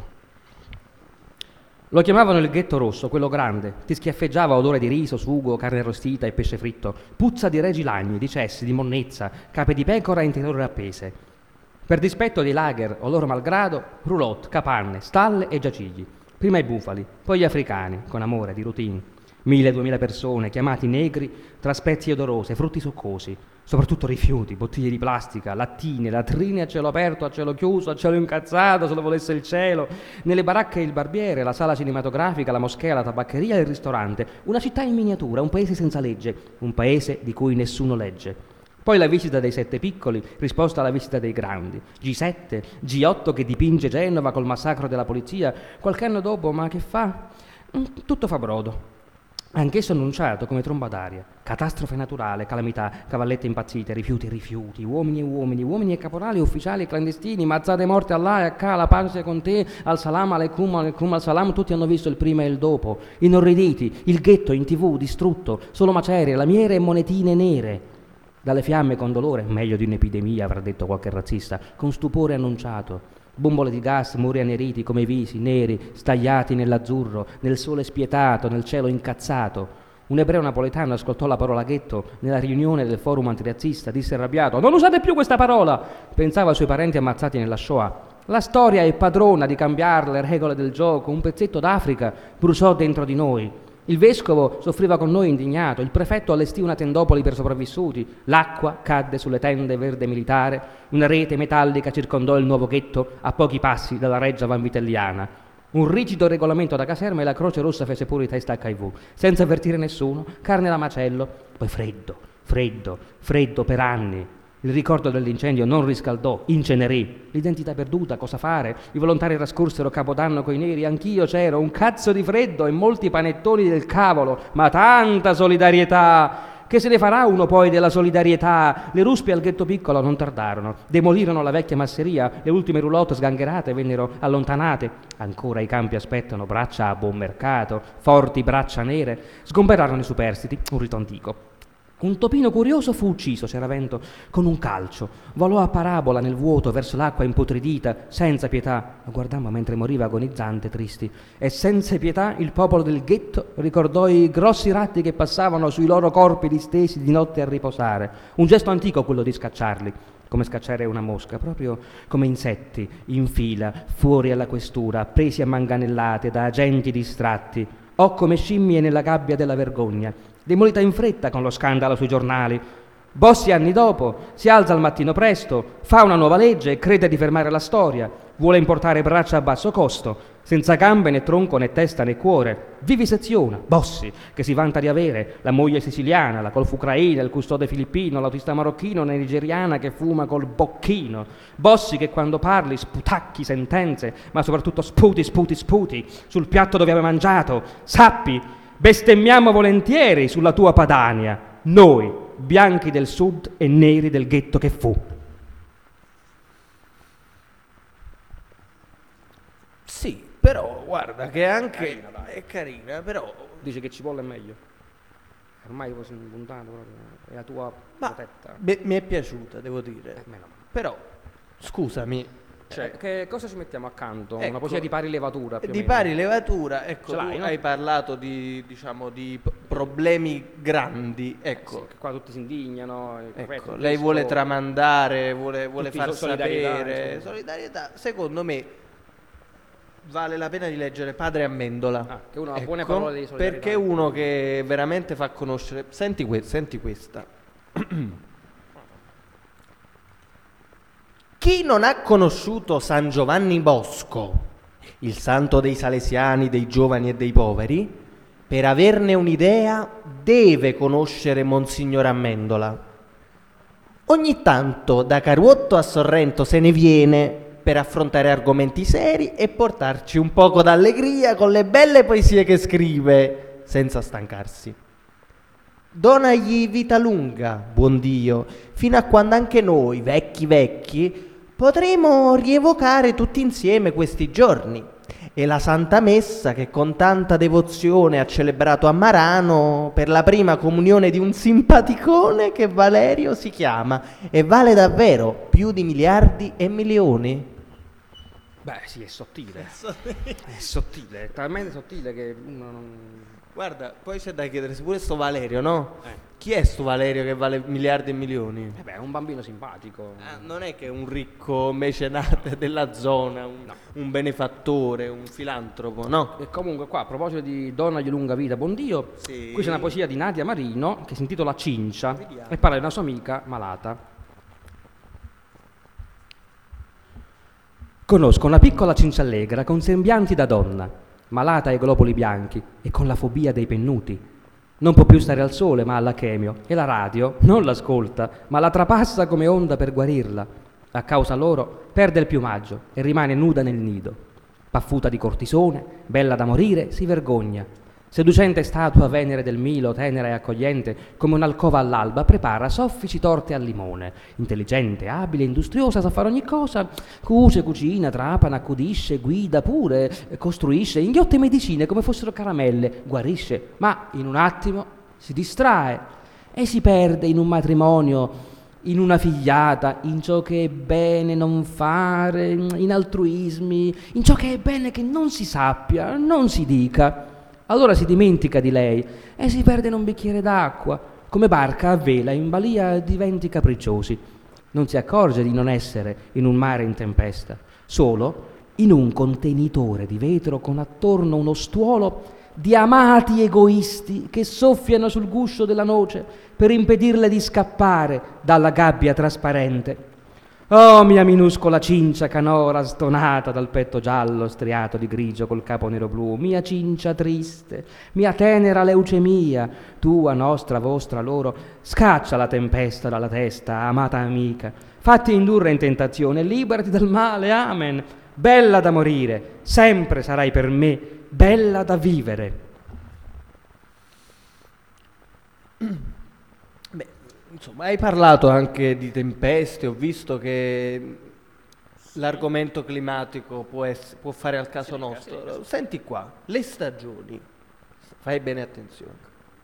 Lo chiamavano il ghetto rosso, quello grande. Ti schiaffeggiava odore di riso, sugo, carne arrostita e pesce fritto, puzza di regi lagni, di cessi, di monnezza, cape di pecora e interiore appese. Per dispetto dei lager o loro malgrado, roulotte, capanne, stalle e giacigli. Prima i bufali, poi gli africani, con amore, di routine. 1000-2000 persone, chiamati negri, tra spezie odorose, frutti succosi, soprattutto rifiuti, bottiglie di plastica, lattine, latrine a cielo aperto, a cielo chiuso, a cielo incazzato, se lo volesse il cielo, nelle baracche il barbiere, la sala cinematografica, la moschea, la tabaccheria e il ristorante, una città in miniatura, un paese senza legge, un paese di cui nessuno legge. Poi la visita dei 7 piccoli, risposta alla visita dei grandi, G7, G8 che dipinge Genova col massacro della polizia, qualche anno dopo, ma che fa? Tutto fa brodo. Anch'esso annunciato come tromba d'aria, catastrofe naturale, calamità, cavallette impazzite, rifiuti, uomini e uomini, uomini e caporali, ufficiali e clandestini, mazzate morte all'A e a K, la pancia con te, al salam, al salam, tutti hanno visto il prima e il dopo, inorriditi, il ghetto in TV distrutto, solo macerie, lamiere e monetine nere. Dalle fiamme con dolore, meglio di un'epidemia, avrà detto qualche razzista, con stupore annunciato. Bombole di gas, muri anneriti come visi, neri, stagliati nell'azzurro, nel sole spietato, nel cielo incazzato. Un ebreo napoletano ascoltò la parola ghetto nella riunione del forum antirazzista, disse arrabbiato: «Non usate più questa parola!» Pensava ai suoi parenti ammazzati nella Shoah. La storia è padrona di cambiare le regole del gioco, un pezzetto d'Africa bruciò dentro di noi. Il vescovo soffriva con noi indignato, il prefetto allestì una tendopoli per sopravvissuti, l'acqua cadde sulle tende verde militare, una rete metallica circondò il nuovo ghetto a pochi passi dalla reggia vanvitelliana. Un rigido regolamento da caserma e la Croce Rossa fece pure i test HIV, senza avvertire nessuno, carne da macello, poi freddo per anni. Il ricordo dell'incendio non riscaldò, incenerì. L'identità perduta, cosa fare? I volontari trascorsero Capodanno coi neri, anch'io c'ero, un cazzo di freddo e molti panettoni del cavolo, ma tanta solidarietà! Che se ne farà uno poi della solidarietà? Le ruspe al ghetto piccolo non tardarono, demolirono la vecchia masseria, le ultime roulotte sgangherate vennero allontanate. Ancora i campi aspettano, braccia a buon mercato, forti braccia nere. Sgomberarono i superstiti, un rito antico. Un topino curioso fu ucciso, Ceravento, con un calcio. Volò a parabola nel vuoto verso l'acqua imputridita, senza pietà. Lo guardammo mentre moriva agonizzante, tristi. E senza pietà il popolo del ghetto ricordò i grossi ratti che passavano sui loro corpi distesi di notte a riposare. Un gesto antico quello di scacciarli, come scacciare una mosca, proprio come insetti, in fila, fuori alla questura, presi a manganellate da agenti distratti, o come scimmie nella gabbia della vergogna, demolita in fretta con lo scandalo sui giornali. Bossi anni dopo si alza al mattino presto, fa una nuova legge e crede di fermare la storia, vuole importare braccia a basso costo, senza gambe né tronco né testa né cuore, viviseziona, Bossi, che si vanta di avere la moglie siciliana, la colf ucraina, il custode filippino, l'autista marocchino, la nigeriana che fuma col bocchino, Bossi che quando parli sputacchi sentenze, ma soprattutto sputi sul piatto dove avevi mangiato, sappi, bestemmiamo volentieri sulla tua Padania, noi bianchi del sud e neri del ghetto che fu. Sì, però guarda che anche è carina, però Dice che Cipolla è meglio. Ormai poi sono puntato proprio, è la tua ma protetta. mi è piaciuta, devo dire. Meno male. Però scusami, Cioè, che cosa ci mettiamo accanto? ecco, Una poesia di pari levatura più o di meno. pari levatura, ecco, Ce tu l'hai, no? hai parlato di, diciamo, di problemi grandi, ecco. Sì, che qua tutti si indignano. Ecco, lei vuole tramandare, vuole Tutti far solidarietà, sapere insomma. solidarietà. Secondo me vale la pena di leggere Padre Amendola. Ah, che è una buona parola di solidarietà. perché è uno che veramente fa conoscere. Senti questa. Chi non ha conosciuto San Giovanni Bosco, il santo dei salesiani, dei giovani e dei poveri, per averne un'idea deve conoscere Monsignor Amendola. Ogni tanto da Caruotto a Sorrento se ne viene per affrontare argomenti seri e portarci un poco d'allegria con le belle poesie che scrive, senza stancarsi. Donagli vita lunga, buon Dio, fino a quando anche noi, vecchi, potremo rievocare tutti insieme questi giorni e la Santa Messa che con tanta devozione ha celebrato a Marano per la prima comunione di un simpaticone che Valerio si chiama e vale davvero più di miliardi e milioni. Beh, sì, è sottile. È sottile, è talmente sottile che uno non... Guarda, poi c'è da chiedersi pure sto Valerio, no? Chi è sto Valerio che vale miliardi e milioni? Beh, è un bambino simpatico. Non è che è un ricco mecenate della zona, un benefattore, un filantropo, no? E comunque qua, a proposito di Donna di lunga vita, buon Dio, Sì. qui c'è una poesia di Nadia Marino che si intitola Cincia Vediamo. e parla di una sua amica malata. Conosco una piccola cinciallegra con sembianti da donna, malata ai globuli bianchi e con la fobia dei pennuti. Non può più stare al sole, ma alla chemio, e la radio non l'ascolta, ma la trapassa come onda per guarirla. A causa loro perde il piumaggio e rimane nuda nel nido. Paffuta di cortisone, bella da morire, si vergogna. Seducente statua Venere del Milo, tenera e accogliente, come un'alcova all'alba, prepara soffici torte al limone. Intelligente, abile, industriosa, sa fare ogni cosa. Cuce, cucina, trapana, accudisce, guida pure, costruisce, inghiotte medicine come fossero caramelle, guarisce, ma in un attimo si distrae e si perde in un matrimonio, in una figliata, in ciò che è bene non fare, in altruismi, in ciò che è bene che non si sappia, non si dica. Allora si dimentica di lei e si perde in un bicchiere d'acqua, come barca a vela in balia di venti capricciosi. Non si accorge di non essere in un mare in tempesta, solo in un contenitore di vetro con attorno uno stuolo di amati egoisti che soffiano sul guscio della noce per impedirle di scappare dalla gabbia trasparente. Oh, mia minuscola cincia canora stonata dal petto giallo striato di grigio col capo nero blu, mia cincia triste, mia tenera leucemia, tua, nostra, vostra, loro, scaccia la tempesta dalla testa, amata amica, fatti indurre in tentazione, liberati dal male, amen, bella da morire, sempre sarai per me, bella da vivere. Beh, insomma, hai parlato anche di tempeste, ho visto che l'argomento climatico può fare al caso nostro. Senti qua, le stagioni, fai bene attenzione,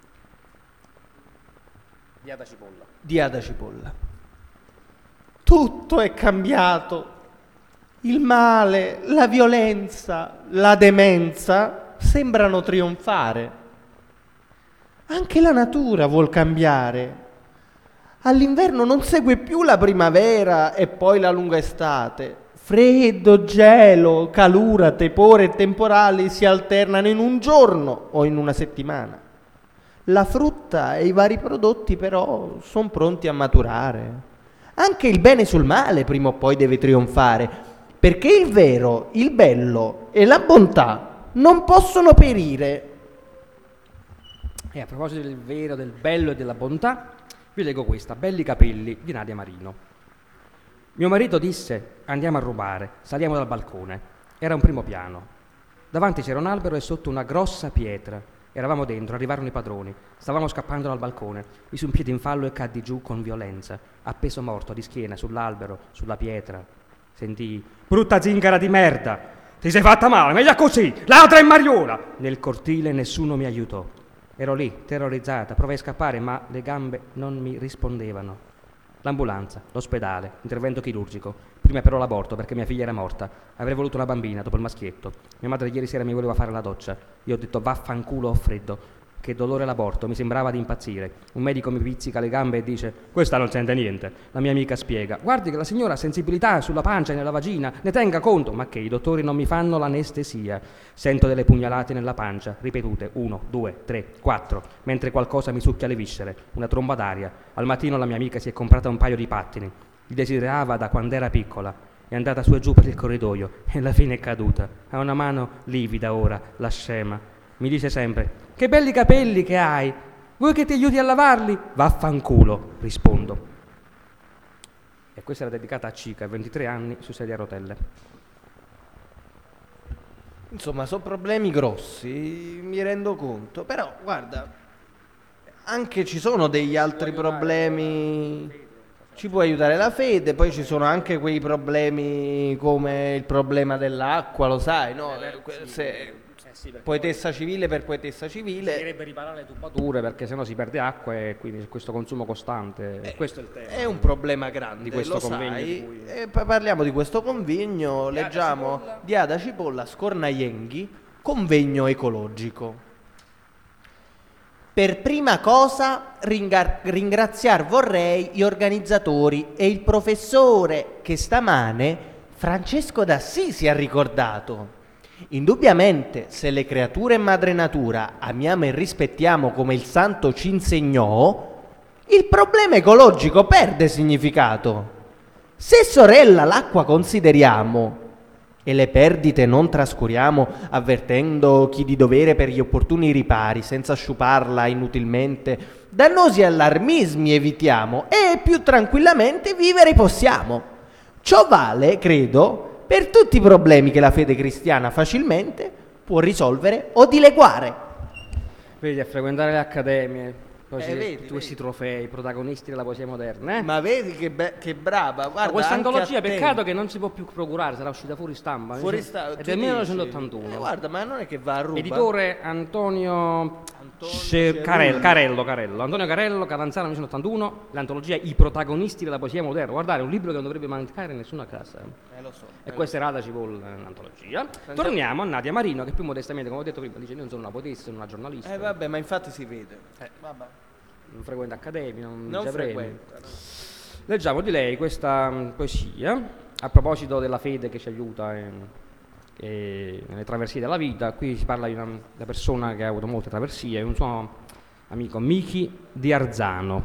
Diada cipolla. di Ada Cipolla. Tutto è cambiato. Il male, la violenza, la demenza sembrano trionfare. Anche la natura vuol cambiare. All'inverno non segue più la primavera e poi la lunga estate. Freddo, gelo, calura, tepore e temporali si alternano in un giorno o in una settimana. La frutta e i vari prodotti però sono pronti a maturare. Anche il bene sul male prima o poi deve trionfare, perché il vero, il bello e la bontà non possono perire. E a proposito del vero, del bello e della bontà, vi leggo questa, Belli capelli, di Nadia Marino. Mio marito disse, andiamo a rubare, saliamo dal balcone. Era un primo piano. Davanti c'era un albero e sotto una grossa pietra. Eravamo dentro, arrivarono i padroni. Stavamo scappando dal balcone. Misi un piede in fallo e caddi giù con violenza, appeso morto di schiena sull'albero, sulla pietra. Sentii: brutta zingara di merda! Ti sei fatta male, meglio così! Ladra e mariola! Nel cortile nessuno mi aiutò. Ero lì, terrorizzata, provai a scappare, ma le gambe non mi rispondevano. L'ambulanza, l'ospedale, intervento chirurgico. Prima però l'aborto perché mia figlia era morta. Avrei voluto una bambina dopo il maschietto. Mia madre ieri sera mi voleva fare la doccia. Io ho detto vaffanculo, ho freddo. Che dolore l'aborto, mi sembrava di impazzire. Un medico mi pizzica le gambe e dice: questa non sente niente. La mia amica spiega: guardi che la signora ha sensibilità sulla pancia e nella vagina, ne tenga conto. Ma che i dottori non mi fanno l'anestesia. Sento delle pugnalate nella pancia, ripetute 1, 2, 3, 4, mentre qualcosa mi succhia le viscere, una tromba d'aria. Al mattino la mia amica si è comprata un paio di pattini. Li desiderava da quando era piccola. È andata su e giù per il corridoio e alla fine è caduta. Ha una mano livida ora, la scema. Mi dice sempre: che belli capelli che hai, vuoi che ti aiuti a lavarli? Vaffanculo, rispondo. E questa era dedicata a Cica, 23 anni, su sedia a rotelle. Insomma, sono problemi grossi, mi rendo conto. Però, guarda, anche ci sono degli altri problemi. Ci può aiutare la fede, poi ci sono anche quei problemi come il problema dell'acqua, lo sai, no? Poetessa civile per poetessa civile. Bisognerebbe riparare le tubature perché sennò si perde acqua e quindi questo consumo costante. Questo è il tema. È un problema grande, di questo lo convegno sai. di cui... E poi parliamo di questo convegno, leggiamo di Ada Cipolla, Scornaienghi, convegno ecologico. Per prima cosa ringraziar vorrei gli organizzatori e il professore che stamane Francesco d'Assisi ha ricordato. Indubbiamente, se le creature e madre natura amiamo e rispettiamo come il santo ci insegnò, il problema ecologico perde significato. Se sorella l'acqua consideriamo e le perdite non trascuriamo, avvertendo chi di dovere per gli opportuni ripari, senza sciuparla inutilmente, dannosi allarmismi evitiamo e più tranquillamente vivere possiamo. Ciò vale, credo, per tutti i problemi che la fede cristiana facilmente può risolvere o dileguare. Vedi, a frequentare le accademie, poi vedi, questi trofei, protagonisti della poesia moderna, eh? Ma vedi che brava, guarda. Ma questa anche antologia, a te. peccato che non si può più procurare, sarà uscita fuori stampa. Fuori È tu del dici? 1981. Guarda, ma non è che va a ruba. Editore Antonio Carello. Carello. Antonio Carello, Catanzaro 1981, l'antologia I protagonisti della poesia moderna. Guardate, un libro che non dovrebbe mancare in nessuna casa. Lo so. E questa era Ada Cipolla, l'antologia. Torniamo a Nadia Marino, che più modestamente, come ho detto prima, dice: io non sono una poetessa, sono una giornalista. Vabbè, ma infatti si vede. Vabbè. Non frequenta accademia, non Non ci avremo. frequenta, no. Leggiamo di lei questa poesia a proposito della fede che ci aiuta nelle traversie della vita. Qui si parla di una persona che ha avuto molte traversie, un suo amico Michi di Arzano.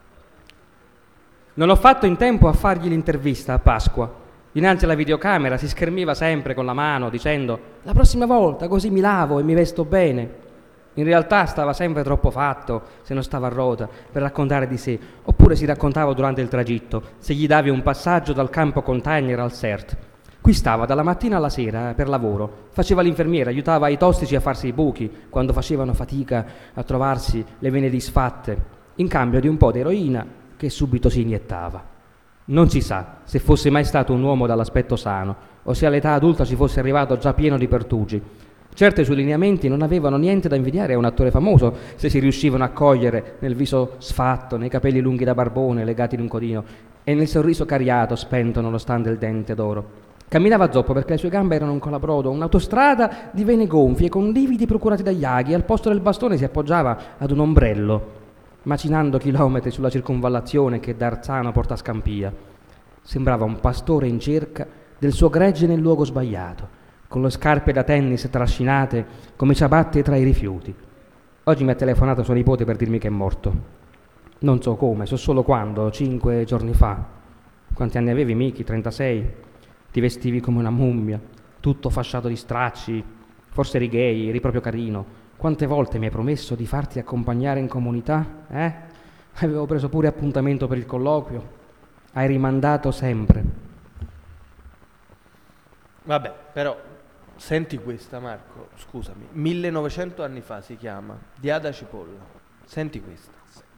Non ho fatto in tempo a fargli l'intervista a Pasqua. Dinanzi alla videocamera si schermiva sempre con la mano dicendo: la prossima volta così mi lavo e mi vesto bene. In realtà stava sempre troppo fatto, se non stava a rota, per raccontare di sé, oppure si raccontava durante il tragitto, se gli davi un passaggio dal campo container al CERT. Qui stava dalla mattina alla sera per lavoro, faceva l'infermiera, aiutava i tossici a farsi i buchi quando facevano fatica a trovarsi le vene disfatte, in cambio di un po' di eroina che subito si iniettava. Non si sa se fosse mai stato un uomo dall'aspetto sano o se all'età adulta ci fosse arrivato già pieno di pertugi. Certo, i suoi lineamenti non avevano niente da invidiare a un attore famoso se si riuscivano a cogliere nel viso sfatto, nei capelli lunghi da barbone legati in un codino e nel sorriso cariato spento nonostante il dente d'oro. Camminava zoppo perché le sue gambe erano un colabrodo, un'autostrada di vene gonfie con lividi procurati dagli aghi e al posto del bastone si appoggiava ad un ombrello, macinando chilometri sulla circonvallazione che da Arzano porta a Scampia. Sembrava un pastore in cerca del suo gregge nel luogo sbagliato, con le scarpe da tennis trascinate come ciabatte tra i rifiuti. Oggi mi ha telefonato suo nipote per dirmi che è morto. Non so come, so solo quando, 5 giorni fa. Quanti anni avevi, Miki? 36? Ti vestivi come una mummia, tutto fasciato di stracci, forse eri gay, eri proprio carino. Quante volte mi hai promesso di farti accompagnare in comunità? Avevo preso pure appuntamento per il colloquio. Hai rimandato sempre. Vabbè, però Senti questa, Marco, scusami. 1900 anni fa si chiama, di Ada Cipolla. Senti questa.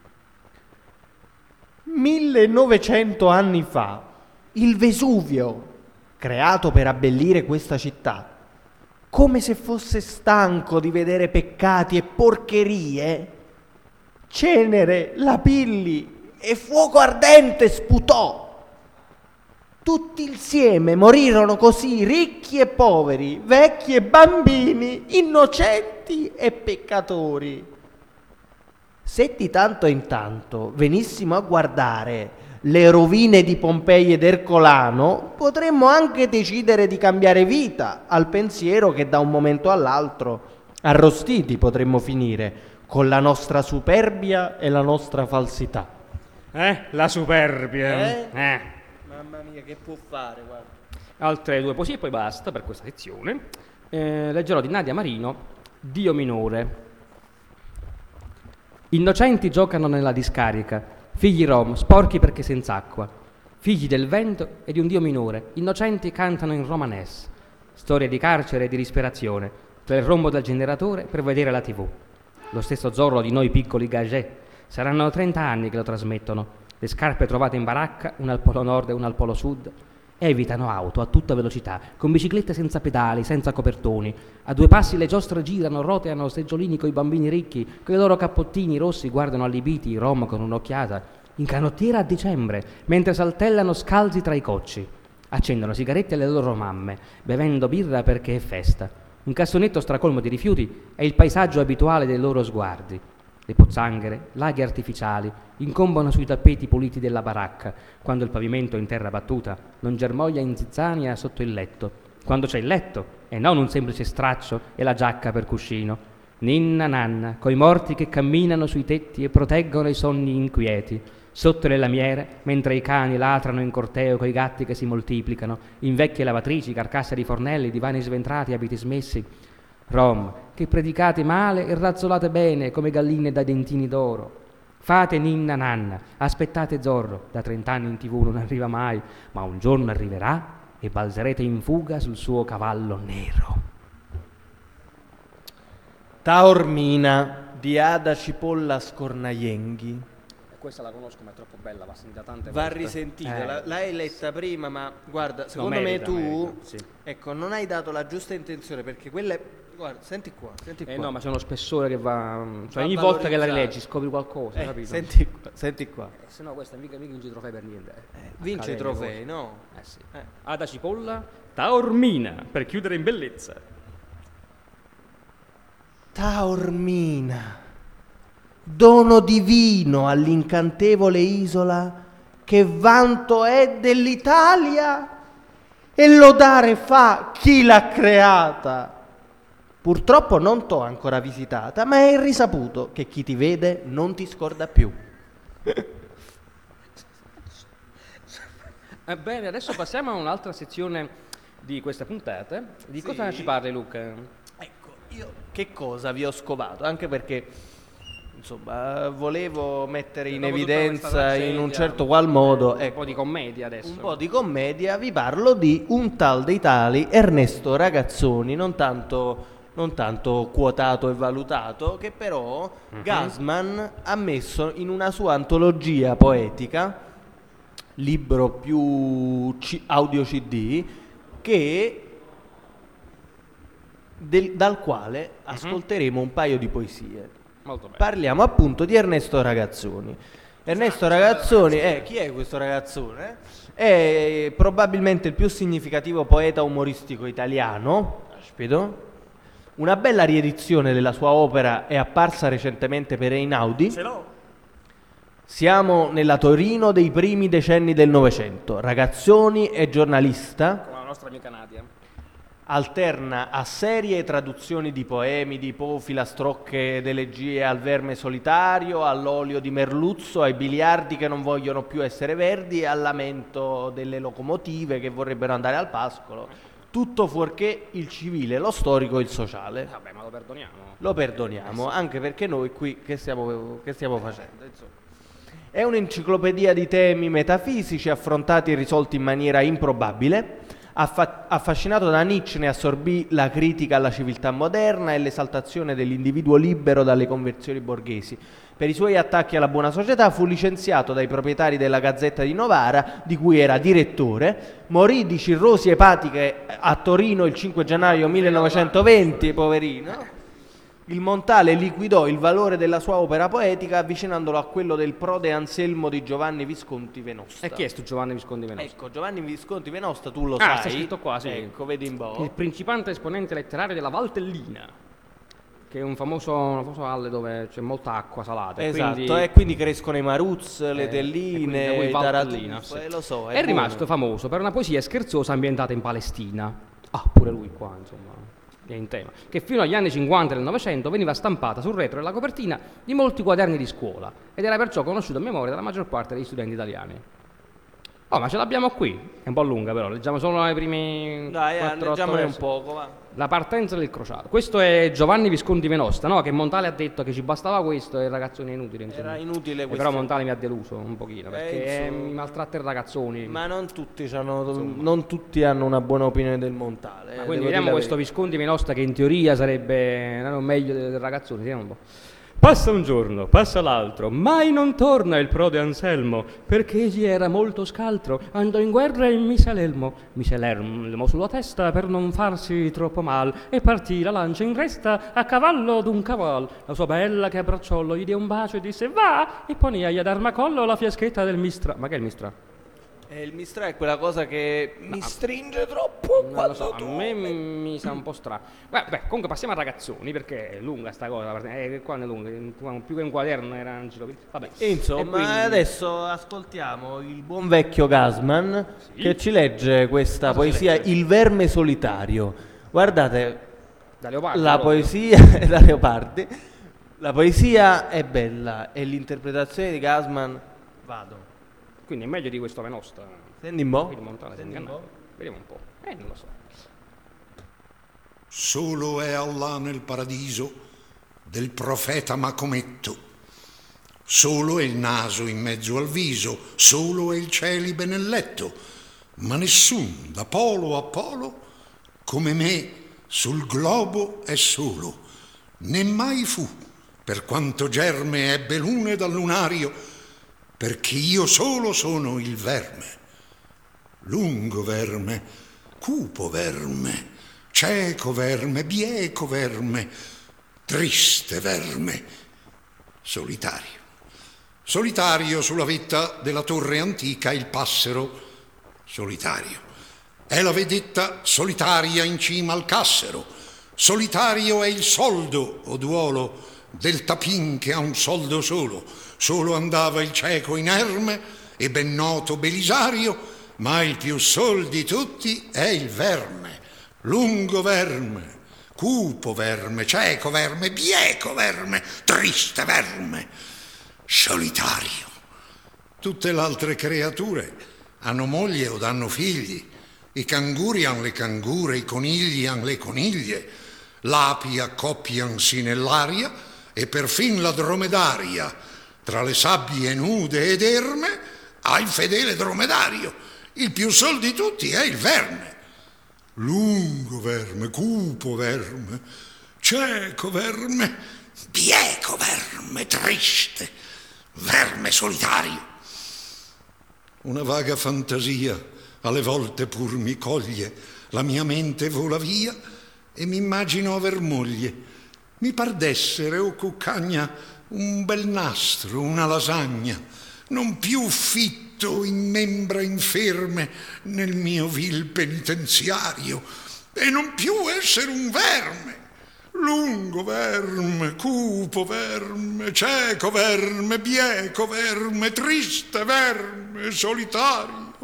1900 anni fa, il Vesuvio, creato per abbellire questa città, come se fosse stanco di vedere peccati e porcherie, cenere, lapilli e fuoco ardente sputò. Tutti insieme morirono così, ricchi e poveri, vecchi e bambini, innocenti e peccatori. Se di tanto in tanto venissimo a guardare le rovine di Pompei ed Ercolano, potremmo anche decidere di cambiare vita al pensiero che da un momento all'altro arrostiti potremmo finire con la nostra superbia e la nostra falsità. La superbia. Mamma mia, che può fare, guarda. Altre due poesie e poi basta per questa sezione. Leggerò di Nadia Marino, Dio minore. Innocenti giocano nella discarica, figli rom, sporchi perché senza acqua, figli del vento e di un Dio minore, innocenti cantano in romanes. Storia di carcere e di disperazione, tra il rombo del generatore per vedere la TV. Lo stesso Zorro di noi piccoli gagè. Saranno 30 anni che lo trasmettono. Le scarpe trovate in baracca, una al polo nord e una al polo sud. Evitano auto a tutta velocità, con biciclette senza pedali, senza copertoni. A due passi le giostre girano, roteano seggiolini coi bambini ricchi, coi loro cappottini rossi guardano allibiti i rom con un'occhiata. In canottiera a dicembre, mentre saltellano scalzi tra i cocci. Accendono sigarette alle loro mamme, bevendo birra perché è festa. Un cassonetto stracolmo di rifiuti è il paesaggio abituale dei loro sguardi. Le pozzanghere, laghi artificiali, incombono sui tappeti puliti della baracca, quando il pavimento in terra battuta non germoglia in zizzania sotto il letto, quando c'è il letto e non un semplice straccio e la giacca per cuscino. Ninna nanna, coi morti che camminano sui tetti e proteggono i sonni inquieti, sotto le lamiere, mentre i cani latrano in corteo coi gatti che si moltiplicano, in vecchie lavatrici, carcasse di fornelli, divani sventrati, abiti smessi. Rom, che predicate male e razzolate bene come galline dai dentini d'oro. Fate ninna nanna, aspettate Zorro, da 30 anni in TV non arriva mai, ma un giorno arriverà e balzerete in fuga sul suo cavallo nero. Taormina di Ada Cipolla Scornaienghi. Questa la conosco, ma è troppo bella, va sentita tante Va volte. risentita, l'hai letta prima, ma guarda, secondo merita, me tu merita, sì. ecco, non hai dato la giusta intenzione, perché quella è, guarda, senti qua. No, ma c'è uno spessore che va, cioè Va ogni volta che la valorizzato. rileggi scopri qualcosa, capito? Senti qua. Se no questa mica vince i trofei per niente. Vince i Accademico. trofei, no? Sì. Ada Cipolla, Taormina, per chiudere in bellezza. Taormina, dono divino all'incantevole isola, che vanto è dell'Italia e lodare fa chi l'ha creata. Purtroppo non t'ho ancora visitata, ma è risaputo che chi ti vede non ti scorda più. Bene, adesso passiamo a un'altra sezione di questa puntata. Di Sì. cosa ci parli, Luca? Ecco, io che cosa vi ho scovato? Anche perché, insomma, volevo mettere in Dopo tutta evidenza questa in un tragedia, certo qual modo, Un ecco, po' di commedia adesso. un po' di commedia. Vi parlo di un tal dei tali Ernesto Ragazzoni, non tanto quotato e valutato, che però Gassman ha messo in una sua antologia poetica, libro più audio CD, dal quale ascolteremo un paio di poesie. Molto bene. Parliamo appunto di Ernesto Ragazzoni. Ernesto Ragazzoni, chi è questo ragazzone? È probabilmente il più significativo poeta umoristico italiano. Aspetta. Una bella riedizione della sua opera è apparsa recentemente per Einaudi. Ce l'ho. Siamo nella Torino dei primi decenni del Novecento. Ragazzoni è giornalista. Come la nostra amica Nadia. Alterna a serie traduzioni di poemi di Poe, filastrocche d'elegie al verme solitario, all'olio di merluzzo, ai biliardi che non vogliono più essere verdi e al lamento delle locomotive che vorrebbero andare al pascolo. Tutto fuorché il civile, lo storico e il sociale. Vabbè, ma lo perdoniamo. Lo perdoniamo, anche perché noi qui che stiamo facendo? Insomma. È un'enciclopedia di temi metafisici affrontati e risolti in maniera improbabile. Affascinato da Nietzsche, ne assorbì la critica alla civiltà moderna e l'esaltazione dell'individuo libero dalle conversioni borghesi. Per i suoi attacchi alla buona società fu licenziato dai proprietari della Gazzetta di Novara, di cui era direttore, morì di cirrosi epatiche a Torino il 5 gennaio 1920, poverino. Il Montale liquidò il valore della sua opera poetica avvicinandolo a quello del prode Anselmo di Giovanni Visconti Venosta. E chi è sto Giovanni Visconti Venosta? Ecco, Giovanni Visconti Venosta, tu lo Ah, sai. sta scritto qua, sì. Ecco, vedi un po'. Il principante esponente letterario della Valtellina, che è una famosa valle dove c'è molta acqua salata. Esatto, e quindi crescono i maruz, le e telline, quindi i Valtellina, taratufe, sì. lo so. È rimasto famoso per una poesia scherzosa ambientata in Palestina. Ah, pure lui qua, insomma, è in tema. Che fino agli anni 50 del Novecento veniva stampata sul retro della copertina di molti quaderni di scuola ed era perciò conosciuta a memoria dalla maggior parte degli studenti italiani. Oh, ma ce l'abbiamo qui. È un po' lunga però, leggiamo solo i primi Dai, 4-8 leggiamone un versi. poco, va. La partenza del crociato. Questo è Giovanni Visconti Venosta, no? Che Montale ha detto che ci bastava questo e il ragazzone è inutile. Insomma. Era inutile questo. Però Montale mi ha deluso un pochino perché insomma. mi maltratta i ragazzoni. Ma non tutti hanno una buona opinione del Montale. Quindi devo vediamo dire la questo verità. Visconti Venosta che in teoria sarebbe meglio del ragazzone, vediamo un po'. Passa un giorno, passa l'altro, mai non torna il prode Anselmo, perché egli era molto scaltro, andò in guerra e mise l'elmo sulla testa per non farsi troppo mal, e partì la lancia in resta a cavallo d'un caval. La sua bella che abbracciollo gli diede un bacio e disse va, e ponegli ad armacollo la fiaschetta del mistra. Ma che è il mistra? Il mistra è quella cosa che mi stringe troppo Non quando lo so, a tu... me mi sa un po' strano. Beh, comunque passiamo a ragazzoni perché è lunga sta cosa. Qua è lunga, più che un quaderno era un giro. Vabbè. Insomma, E quindi- adesso ascoltiamo il buon vecchio Gassman che ci legge questa Cosa poesia ci legge? Il verme solitario. Guardate, Da Leopardi. la proprio. poesia è da Leopardi. La poesia è bella e l'interpretazione di Gassman vado. Quindi è meglio di questo Venosta. Senti un po'. Quindi Montale si è Senti un ingannato. po'. Vediamo un po'. Non lo so. Solo è Allah nel paradiso del profeta Macometto, solo è il naso in mezzo al viso, solo è il celibe nel letto, ma nessun da polo a polo come me sul globo è solo, né mai fu, per quanto germe ebbe lune dal lunario, perché io solo sono il verme, lungo verme, cupo verme, cieco verme, bieco verme, triste verme, solitario. Solitario sulla vetta della torre antica il passero solitario. È la vedetta solitaria in cima al cassero. Solitario è il soldo, o duolo, del tapin che ha un soldo solo. Solo andava il cieco inerme e ben noto Belisario, ma il più sol di tutti è il verme, lungo verme, cupo verme, cieco verme, bieco verme, triste verme, solitario. Tutte le altre creature hanno moglie o danno figli, i canguri han le cangure, i conigli han le coniglie, l'api accoppiansi nell'aria e perfin la dromedaria, tra le sabbie nude ed erme, ha il fedele dromedario. Il più sol di tutti è il verme. Lungo verme, cupo verme, cieco verme, bieco verme, triste, verme solitario. Una vaga fantasia alle volte pur mi coglie, la mia mente vola via e mi immagino aver moglie. Mi par d'essere, o cuccagna, un bel nastro, una lasagna, non più fitto in membra inferme nel mio vil penitenziario, e non più essere un verme, lungo verme, cupo verme, cieco verme, bieco verme, triste verme, solitario.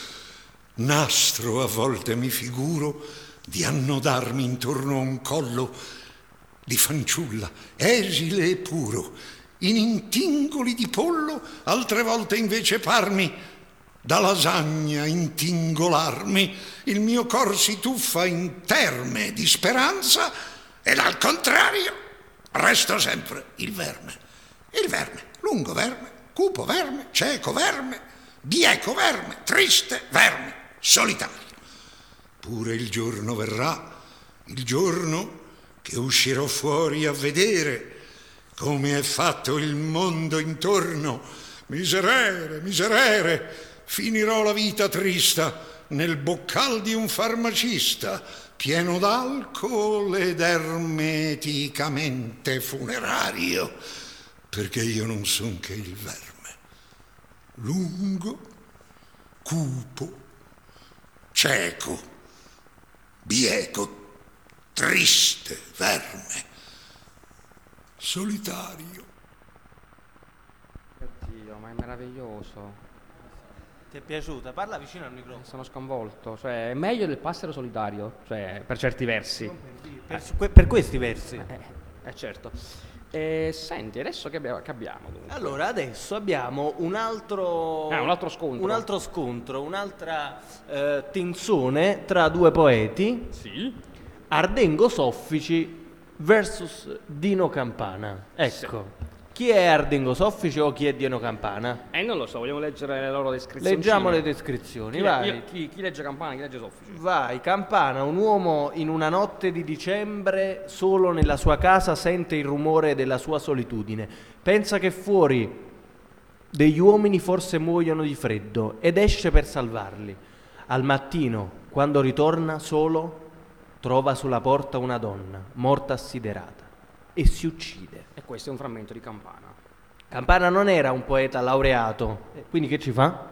Nastro a volte mi figuro di annodarmi intorno a un collo di fanciulla, esile e puro, in intingoli di pollo, altre volte invece parmi da lasagna intingolarmi, il mio cor si tuffa in terme di speranza ed al contrario resto sempre il verme, lungo verme, cupo verme, cieco verme, bieco verme, triste verme, solitario. Eppure il giorno verrà, il giorno che uscirò fuori a vedere come è fatto il mondo intorno. Miserere, miserere, finirò la vita trista nel bocal di un farmacista, pieno d'alcol ed ermeticamente funerario, perché io non son che il verme, lungo, cupo, cieco, bieco, triste verme, solitario. Oddio, ma è meraviglioso. Ti è piaciuta? Parla vicino al microfono. Sono sconvolto. Cioè, è meglio del passero solitario, cioè, per certi versi. Per questi versi. Certo. Senti, adesso che abbiamo dunque? Allora, adesso abbiamo un altro scontro. Un altro scontro, un'altra tensone tra due poeti. Sì. Ardengo Soffici versus Dino Campana. Ecco. Chi è Ardengo Soffici o chi è Dino Campana? Non lo so, vogliamo leggere le loro descrizioni. Leggiamo le descrizioni, vai. Chi legge Campana, chi legge Soffici? Vai, Campana, un uomo in una notte di dicembre, solo nella sua casa, sente il rumore della sua solitudine. Pensa che fuori degli uomini forse muoiono di freddo ed esce per salvarli. Al mattino, quando ritorna solo, trova sulla porta una donna, morta assiderata, e si uccide. E questo è un frammento di Campana. Campana non era un poeta laureato, quindi che ci fa?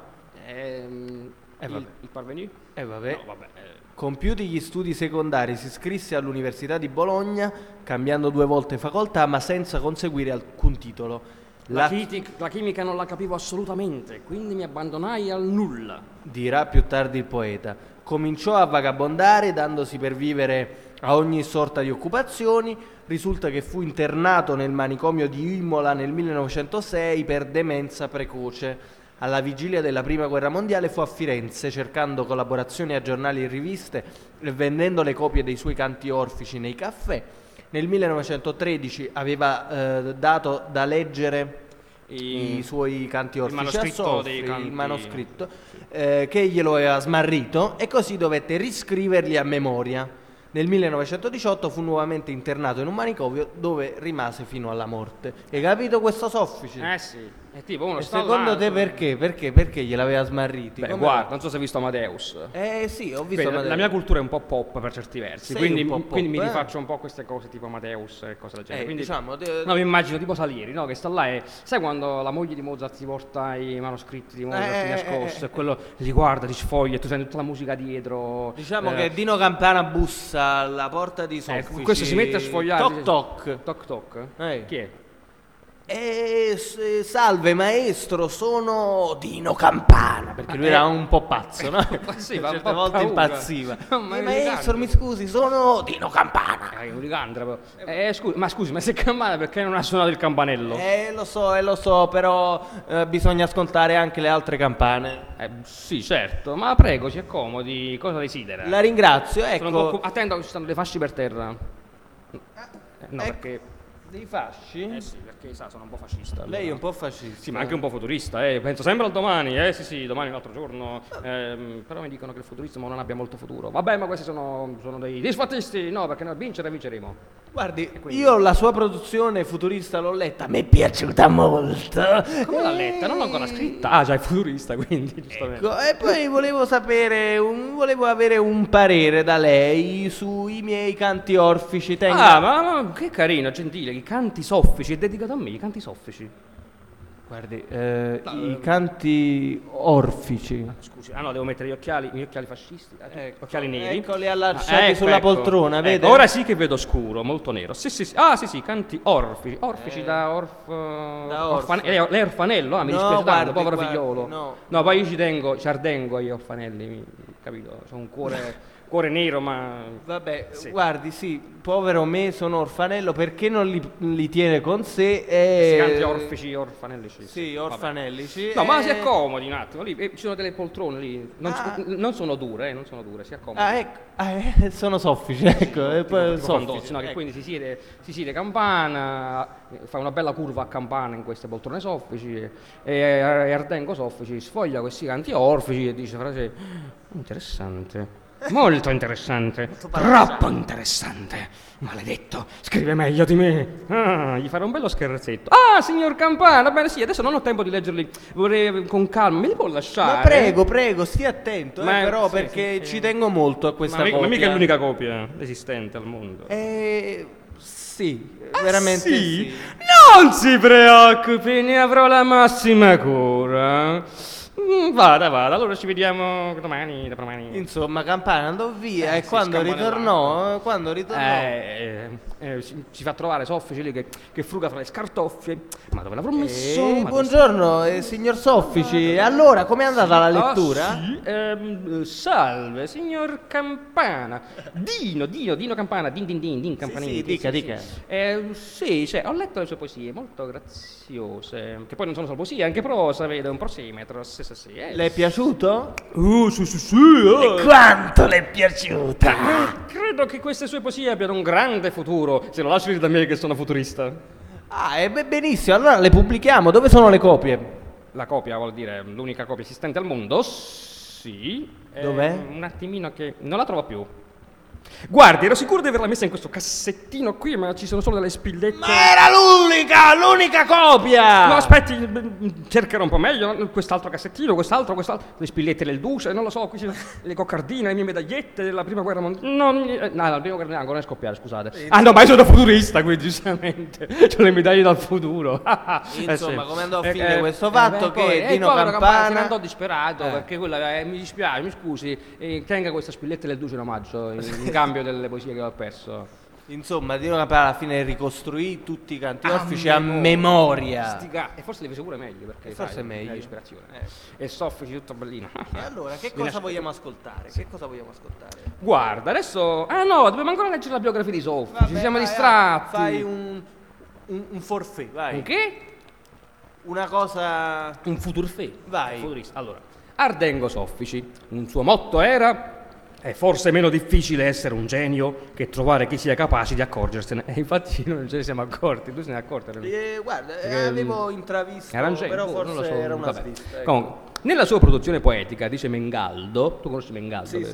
Il Parvenu? Vabbè. No, vabbè. Compiuti gli studi secondari si iscrisse all'Università di Bologna, cambiando 2 volte facoltà, ma senza conseguire alcun titolo. La chimica non la capivo assolutamente, quindi mi abbandonai al nulla. Dirà più tardi il poeta. Cominciò a vagabondare, dandosi per vivere a ogni sorta di occupazioni. Risulta che fu internato nel manicomio di Imola nel 1906 per demenza precoce. Alla vigilia della Prima Guerra Mondiale fu a Firenze cercando collaborazioni a giornali e riviste e vendendo le copie dei suoi canti orfici nei caffè. Nel 1913 aveva dato da leggere i suoi canti orfici a Soffri, il manoscritto, che glielo aveva smarrito, e così dovette riscriverli a memoria. Nel 1918 fu nuovamente internato in un manicomio dove rimase fino alla morte. Hai capito questo Soffici? Sì, è tipo uno E secondo te perché? Perché gliel'aveva smarriti? Beh, Come guarda, va? non so se hai visto Amadeus. Sì, ho visto. La mia cultura è un po' pop per certi versi, Sei quindi un po' pop, mi rifaccio un po' queste cose tipo Amadeus e cose del genere. Quindi, diciamo, no, mi immagino tipo Salieri, no? Che sta là e sai quando la moglie di Mozart si porta i manoscritti di Mozart nascosti e quello li guarda, ti sfoglia e tu senti tutta la musica dietro. Diciamo che Dino Campana bussa alla porta di Soffici. Questo si mette a sfogliare. Toc toc. Toc toc. Chi è? Salve maestro, sono Dino Campana, perché lui era un po' pazzo, no? Impazziva, certe volte impazziva. Ma Maestro, mi scusi, sono Dino Campana. Un licantropo. Scusi, ma se Campana perché non ha suonato il campanello? Lo so, però bisogna ascoltare anche le altre campane. Sì, certo, ma prego, si accomodi, cosa desidera? La ringrazio, Sono ecco. un po' attento che ci stanno le fasce per terra. No, perché... Dei fasci? sì, perché sa, sono un po' fascista. Lei è un po' fascista. Sì, ma anche un po' futurista, penso sempre al domani, sì, domani è un altro giorno, però mi dicono che il futurismo non abbia molto futuro. Vabbè, ma questi sono dei disfattisti, no, perché noi vinceremo. Guardi, io la sua produzione futurista l'ho letta, mi è piaciuta molto. Come l'ha letta? Non l'ho ancora scritta. Ah, già è futurista, quindi, giustamente. Ecco, e poi volevo avere un parere da lei sui miei canti orfici. Ah, ma che carino, gentile, i canti soffici, è dedicato a me, i canti soffici. Guardi, i canti orfici. Scusi, no, devo mettere gli occhiali fascisti, occhiali neri. Eccoli allacciati sulla poltrona, vede? Ora sì che vedo scuro, molto nero. Sì. Ah, sì, canti orfici lei è orfanello, mi dispiace tanto, povero figliolo. No, poi io ci ardengo agli orfanelli, capito? C'ho un cuore nero, ma... Vabbè, sì. Guardi, sì, povero me, sono orfanello, perché non li tiene con sé? Si canti orfanelli, sì, orfanelli, sì. No, ma si accomodi un attimo, lì ci sono delle poltrone lì, non sono dure, si accomodi. Ecco, sono soffici, ecco, e poi Fandozzi, no, che quindi si siede Campana, fa una bella curva a Campana in queste poltrone soffici e Ardengo Soffici sfoglia questi canti orfici e dice frase interessante. Molto interessante, troppo interessante. Maledetto, scrive meglio di me. Gli farò un bello scherzetto. Signor Campana, bene, sì, adesso non ho tempo di leggerli. Vorrei con calma, me li può lasciare? Ma prego, stia attento, però, sì, perché sì. ci tengo molto a questa Ma copia. mica è l'unica copia esistente al mondo. Sì, veramente sì. Non si preoccupi, ne avrò la massima cura. Vada, allora ci vediamo domani. Insomma, Campana andò via e si quando scampanellava. ritornò... Si fa trovare Soffici lì che fruga fra le scartoffie. Ma dove l'avrò messo? buongiorno, signor Soffici. Allora, com'è andata la lettura? Salve, signor Campana. Dino Campana, din campanini. Dica. Sì, cioè, ho letto le sue poesie, molto graziose. Che poi non sono solo poesie, anche prosa, vedo, un prosimetro. Sì. Le è piaciuto? Sì. Quanto le è piaciuta? Credo che queste sue poesie abbiano un grande futuro, se lo lasci dire da me che sono futurista. Benissimo, allora le pubblichiamo. Dove sono le copie? La copia vuol dire l'unica copia esistente al mondo? Sì. Dov'è? Un attimino che non la trovo più. Guardi, ero sicuro di averla messa in questo cassettino qui, ma ci sono solo delle spillette. Ma era l'unica copia! No, aspetti, cercherò un po' meglio. Quest'altro cassettino, quest'altro. Le spillette del Duce, non lo so, qui le coccardine, le mie medagliette della prima guerra mondiale. No, la prima guerra mondiale ancora non è scoppiata, scusate. No, ma io sono futurista, quindi giustamente. C'ho le medaglie dal futuro. Insomma, come andò a finire questo fatto che Dino Campana se ne andò disperato perché quella mi dispiace, mi scusi, tenga questa spilletta del Duce in omaggio in cambio delle poesie che ho perso. Insomma, Dino Campana alla fine ricostruì tutti i canti orfici a memoria. E forse li fece pure meglio, perché forse è meglio. Ispirazione. E Soffici tutto bellino. E allora, che cosa vogliamo ascoltare? Guarda, adesso... no, dobbiamo ancora leggere la biografia di Soffici, ci siamo distratti. Fai un forfait, vai. Un che? Una cosa... Un futurfait. Vai. Futurista. Allora, Ardengo Soffici, un suo motto era... È forse meno difficile essere un genio che trovare chi sia capace di accorgersene. E infatti noi non ce ne siamo accorti, tu se ne è accorta. Guarda, avevo intravisto, era un genio, però forse non lo so, era una vabbè. svista. Ecco. Comunque, nella sua produzione poetica, dice Mengaldo, tu conosci Mengaldo, Sì.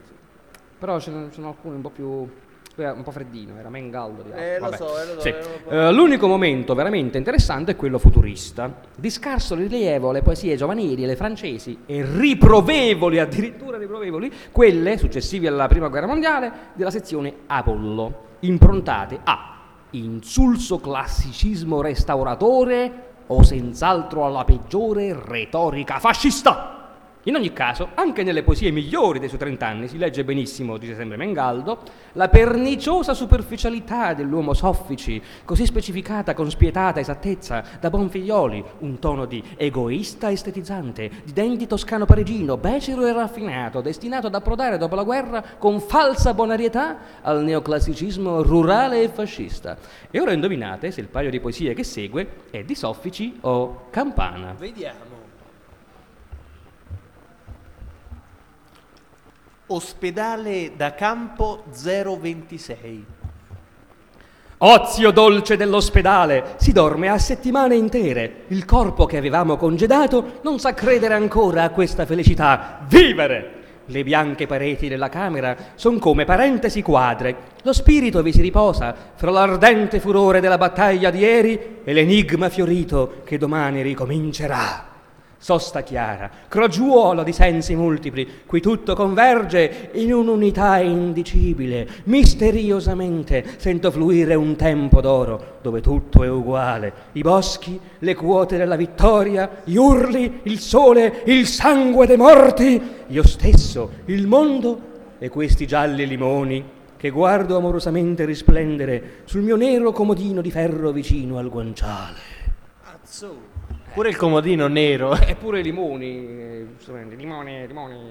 però ce ne sono alcuni un po' più... un po' freddino, era Mengaldo. Lo so. Sì. L'unico momento veramente interessante è quello futurista, di scarso rilievo le poesie giovanili, le francesi, e addirittura riprovevoli, quelle successive alla prima guerra mondiale della sezione Apollo, improntate a insulso classicismo restauratore o senz'altro alla peggiore retorica fascista. In ogni caso, anche nelle poesie migliori dei suoi 30 anni si legge benissimo, dice sempre Mengaldo, la perniciosa superficialità dell'uomo Soffici, così specificata con spietata esattezza da Bonfiglioli, un tono di egoista estetizzante, di denti toscano parigino, becero e raffinato, destinato ad approdare dopo la guerra con falsa bonarietà al neoclassicismo rurale e fascista. E ora indovinate se il paio di poesie che segue è di Soffici o Campana. Vediamo. Ospedale da campo 026. Ozio dolce dell'ospedale, si dorme a settimane intere. Il corpo che avevamo congedato non sa credere ancora a questa felicità. Vivere! Le bianche pareti della camera son come parentesi quadre. Lo spirito vi si riposa fra l'ardente furore della battaglia di ieri e l'enigma fiorito che domani ricomincerà. Sosta chiara, crogiuolo di sensi multipli, cui tutto converge in un'unità indicibile. Misteriosamente sento fluire un tempo d'oro, dove tutto è uguale. I boschi, le quote della vittoria, gli urli, il sole, il sangue dei morti, io stesso, il mondo e questi gialli limoni che guardo amorosamente risplendere sul mio nero comodino di ferro vicino al guanciale. Azzo. Pure il comodino nero. E pure i limoni, giustamente, limoni.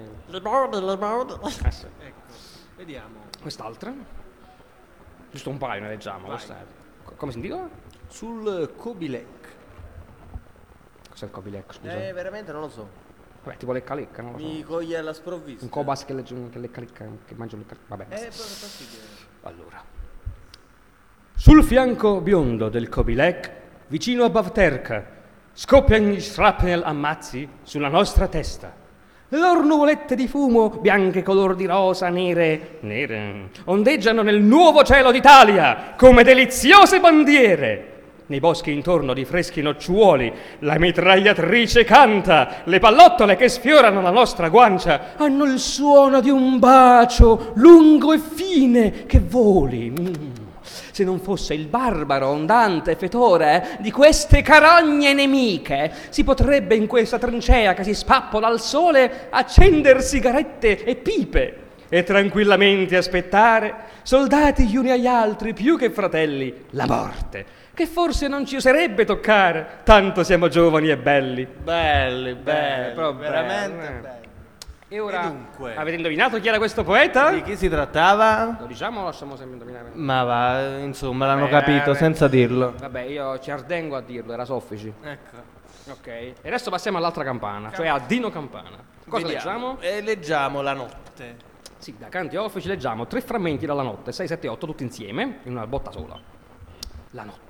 Sì. Ecco, vediamo. Quest'altra? Giusto un paio ne leggiamo. Come si intitola? Sul Kobilek. Cos'è il Kobilek, scusa? Veramente non lo so. Vabbè, tipo lecca, non lo so. Mi coglie alla sprovvista. Un Cobas che lecca, che mangia lecca. Vabbè. Allora. Sul fianco biondo del Kobilek, vicino a Bavterka, scoppiano gli shrapnel ammazzi sulla nostra testa. Le loro nuvolette di fumo, bianche color di rosa, nere, ondeggiano nel nuovo cielo d'Italia come deliziose bandiere. Nei boschi intorno di freschi nocciuoli la mitragliatrice canta, le pallottole che sfiorano la nostra guancia hanno il suono di un bacio lungo e fine che voli. Se non fosse il barbaro ondante fetore di queste carogne nemiche, si potrebbe in questa trincea che si spappola al sole accendere sigarette e pipe e tranquillamente aspettare, soldati gli uni agli altri più che fratelli, la morte, che forse non ci oserebbe toccare, tanto siamo giovani e belli. Belli, proprio veramente belli. belli. E ora, E dunque? avete indovinato chi era questo poeta? Di chi si trattava? Lo diciamo o lasciamo sempre indovinare? Ma va, insomma, l'hanno Vabbè, capito vabbè. senza dirlo. Vabbè, io ci ardengo a dirlo, era Soffici. Ecco. Ok, e adesso passiamo all'altra campana, cioè a Dino Campana. Cosa leggiamo? Leggiamo La notte. Sì, da Canti Offici leggiamo 3 frammenti dalla notte, 6, 7, 8, tutti insieme, in una botta sola. La notte.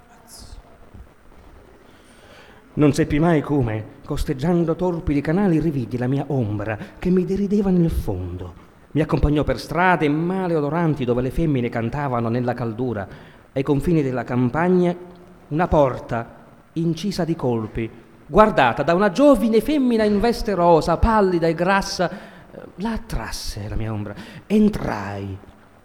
Non seppi mai come, costeggiando torpidi canali, rividi la mia ombra che mi derideva nel fondo. Mi accompagnò per strade maleodoranti dove le femmine cantavano nella caldura. Ai confini della campagna una porta incisa di colpi, guardata da una giovine femmina in veste rosa, pallida e grassa, la attrasse la mia ombra. Entrai.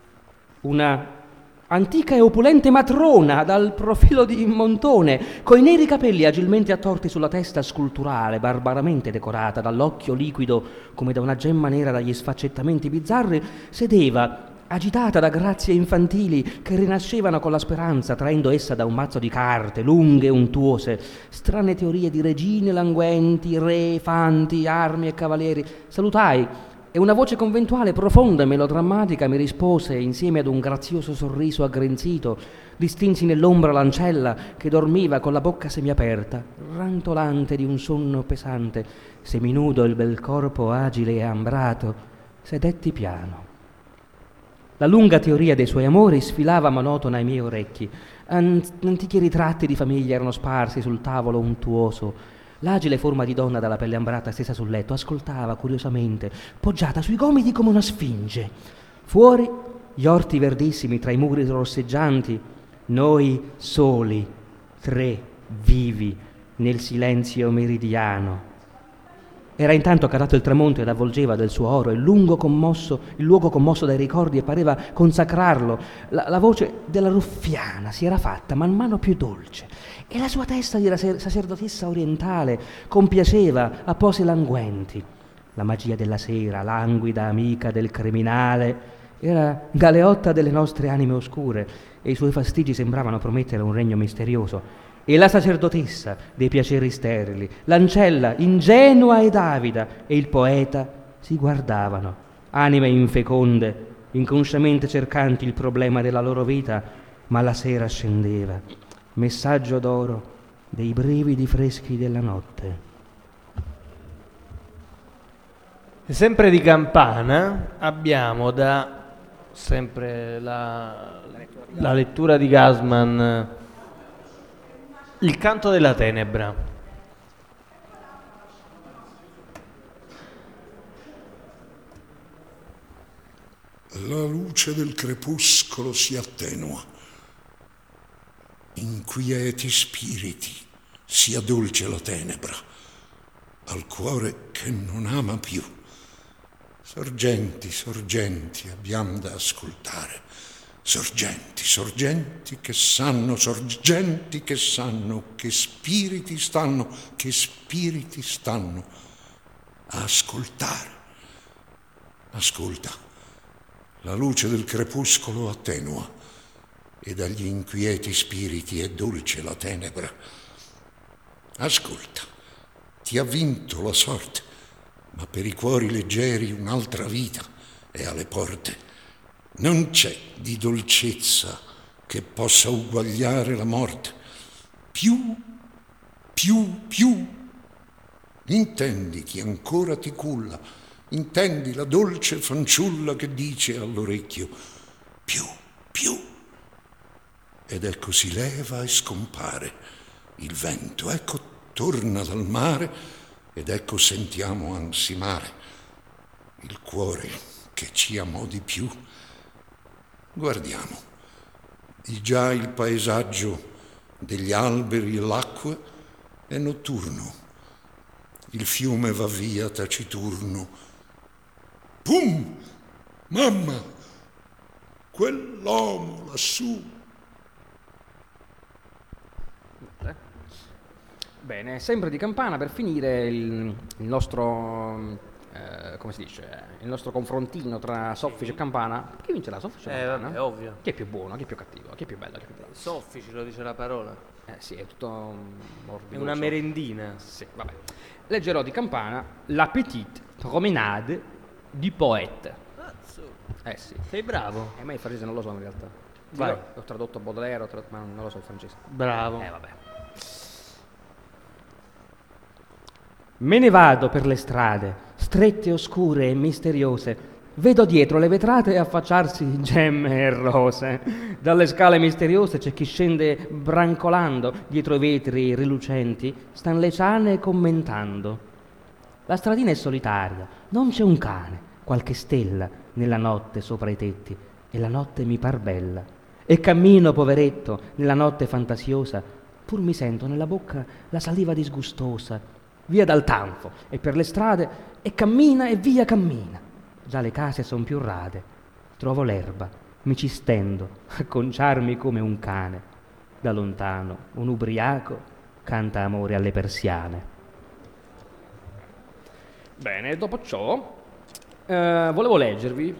Una antica e opulente matrona dal profilo di montone, coi neri capelli agilmente attorti sulla testa sculturale, barbaramente decorata dall'occhio liquido come da una gemma nera dagli sfaccettamenti bizzarri, sedeva agitata da grazie infantili che rinascevano con la speranza, traendo essa da un mazzo di carte lunghe e untuose, strane teorie di regine languenti, re, fanti, armi e cavalieri. Salutai e una voce conventuale profonda e melodrammatica mi rispose insieme ad un grazioso sorriso aggrenzito. Distinsi nell'ombra l'ancella che dormiva con la bocca semiaperta, rantolante di un sonno pesante. Seminudo il bel corpo agile e ambrato, sedetti piano. La lunga teoria dei suoi amori sfilava monotona ai miei orecchi. Antichi ritratti di famiglia erano sparsi sul tavolo untuoso. L'agile forma di donna dalla pelle ambrata stesa sul letto ascoltava curiosamente, poggiata sui gomiti come una sfinge. Fuori gli orti verdissimi tra i muri rosseggianti, noi soli, 3 vivi nel silenzio meridiano. Era intanto calato il tramonto ed avvolgeva del suo oro il luogo commosso dai ricordi e pareva consacrarlo. La voce della ruffiana si era fatta man mano più dolce e la sua testa di sacerdotessa orientale compiaceva a pose languenti. La magia della sera, languida amica del criminale, era galeotta delle nostre anime oscure e i suoi fastigi sembravano promettere un regno misterioso. E la sacerdotessa dei piaceri sterili, l'ancella ingenua ed avida e il poeta si guardavano, anime infeconde, inconsciamente cercanti il problema della loro vita, ma la sera scendeva, messaggio d'oro dei brividi freschi della notte. E sempre di Campana abbiamo da sempre la lettura di Gassman, Il canto della tenebra. La luce del crepuscolo si attenua, inquieti spiriti si addolce la tenebra, al cuore che non ama più. Sorgenti, sorgenti abbiam da ascoltare, sorgenti, sorgenti che sanno, sorgenti che sanno, che spiriti stanno a ascoltare. Ascolta, la luce del crepuscolo attenua e dagli inquieti spiriti è dolce la tenebra. Ascolta, ti ha vinto la sorte, ma per i cuori leggeri un'altra vita è alle porte. Non c'è di dolcezza che possa uguagliare la morte. Più. Intendi chi ancora ti culla, intendi la dolce fanciulla che dice all'orecchio più. Ed ecco si leva e scompare il vento, ecco torna dal mare ed ecco sentiamo ansimare il cuore che ci amò di più. Guardiamo, già il paesaggio degli alberi e l'acqua è notturno, il fiume va via taciturno. Pum! Mamma! Quell'uomo lassù! Bene, sempre di Campana per finire il nostro, come si dice, il nostro confrontino tra Soffice e Campana. Chi vincerà, Soffice o Campana? Vabbè, ovvio. Chi è più buono, chi è più cattivo, chi è più bello, chi è più bravo? Soffici, lo dice la parola. Sì, è tutto È morbido. una merendina. Sì, vabbè. Leggerò di Campana La petite promenade du poète. Sì. Sei bravo. Ma il francese non lo so in realtà. Vai. Ho tradotto Baudelaire, ma non lo so il francese. Bravo. Vabbè. Me ne vado per le strade, strette, oscure e misteriose. Vedo dietro le vetrate affacciarsi gemme e rose. Dalle scale misteriose c'è chi scende brancolando. Dietro i vetri rilucenti stan le ciane commentando. La stradina è solitaria, non c'è un cane, qualche stella nella notte sopra i tetti. E la notte mi par bella. E cammino, poveretto, nella notte fantasiosa. Pur mi sento nella bocca la saliva disgustosa. Via dal tanfo e per le strade e cammina e via cammina. Già le case son più rade. Trovo l'erba, mi ci stendo a conciarmi come un cane. Da lontano un ubriaco canta amore alle persiane. Bene, dopo ciò volevo leggervi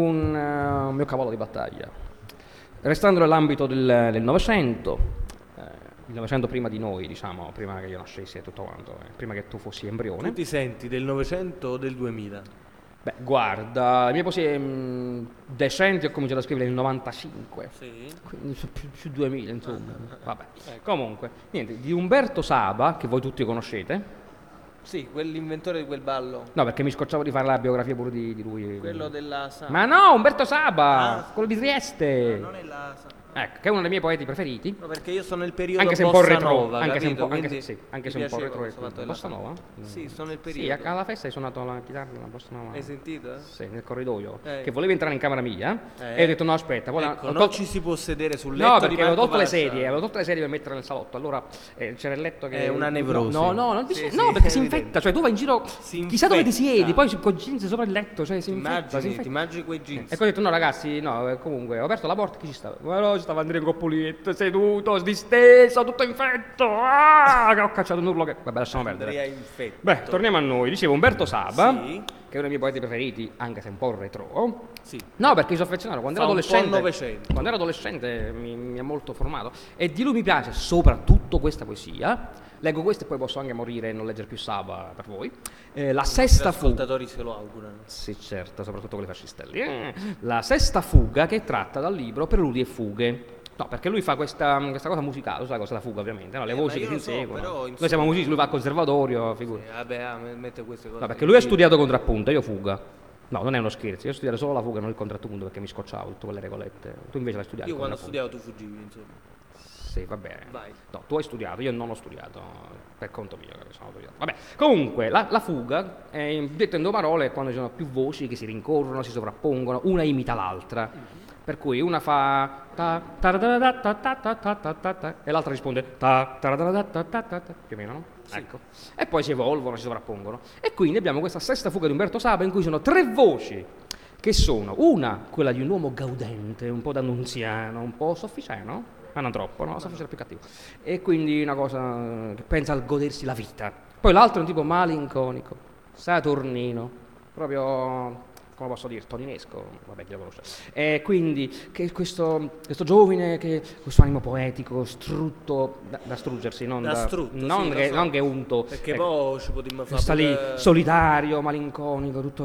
un mio cavallo di battaglia. Restando nell'ambito del Novecento, il Novecento prima di noi, diciamo, prima che io nascessi e tutto quanto, prima che tu fossi embrione. Tu ti senti del Novecento o del 2000? Beh, guarda, le mie poesie decenti ho cominciato a scrivere nel 95, Sì. quindi più 2000, insomma. Vabbè. Comunque, niente, di Umberto Saba, che voi tutti conoscete. Sì, quell'inventore di quel ballo. No, perché mi scocciavo di fare la biografia pure di lui. Quello della Ma no, Umberto Saba, quello di Trieste. Non è la Ecco, che è uno dei miei poeti preferiti. No, perché io sono nel periodo Anche se un po' bossa retro, nova, anche se un capito? po', anche Quindi se, sì, anche mi se un po' piaceva retro. questo fatto Bossa della- nova? Sì, sono nel Sì, periodo. alla festa hai suonato la chitarra della bossa nova. Hai sentito? Sì, nel corridoio. Eh. Che volevi entrare in camera mia e ho detto no, aspetta. Poi Ecco, ho non tolto- ci si può sedere sul letto. No, perché rimango avevo tolto le lasciato. sedie, avevo tolte le sedie per mettere nel salotto. Allora c'era il letto che. È una nevrosi. No, non Sì, sì, no, perché è si evidente. infetta. Cioè, tu vai in giro, Si chissà dove ti infetta. siedi, poi con jeans sopra il letto, cioè si infetta. Si Immagini, infetta. ti immagini quei jeans. E poi ho detto no ragazzi, no, comunque ho aperto la porta, chi ci stava? Ma no, ci stava Andrea Coppolietto, seduto, disteso, tutto infetto, che ho cacciato un urlo che... Vabbè, lasciamo perdere. Andrea infetto. Beh, torniamo a noi. Dicevo Umberto Saba, Sì. che è uno dei miei poeti preferiti, anche se un po' retro. Sì. No, perché mi sono affezionato quando Fa ero un po' adolescente. Novecento. Quando ero adolescente mi ha molto formato. E di lui mi piace soprattutto questa poesia. Leggo questa e poi posso anche morire e non leggere più Saba per voi. La sesta Gli fuga. ascoltatori se lo augurano. Sì, certo, soprattutto con le fascistelli. La sesta fuga che è tratta dal libro Preludi e fughe. No, perché lui fa questa cosa musicale, lo sai cosa è la fuga ovviamente, no? Le voci ma che io si lo so, inseguono. però, Noi insomma, siamo musicisti, lui va al conservatorio, figura. Vabbè, mette queste cose. No, perché lui ha studiato contrappunto, io fuga. No, non è uno scherzo, io ho studiato solo la fuga, non il contrappunto perché mi scocciavo tutte quelle regolette. Tu invece l'hai studiato. Io il quando contrappunto. studiavo tu fuggivi, insomma. Sì, va bene. Vai. No, tu hai studiato, io non ho studiato, per conto mio che sono studiato. Vabbè, comunque, la fuga, detto in due parole, è quando ci sono più voci che si rincorrono, si sovrappongono, una imita l'altra. Per cui una fa ta taradada, ta ta ta ta ta ta ta, e l'altra risponde ta taradada, ta ta ta ta, più o meno, no? Ecco. E poi si evolvono, si sovrappongono. E quindi abbiamo questa sesta fuga di Umberto Saba in cui sono tre voci che sono una, quella di un uomo gaudente, un po' d'annunziano, un po' sofficiano, ma non troppo, no? Sofficiano è più cattivo. E quindi una cosa che pensa al godersi la vita. Poi l'altro è un tipo malinconico, saturnino, proprio, come posso dire, toninesco, vabbè, chi lo conosce. E quindi che questo giovane, questo animo poetico, strutto, da struggersi, non Da strutto, non, sì, lo che, so. non che unto. Perché ecco. poi ci potremmo fare Sta lì pure- solitario, malinconico, tutto che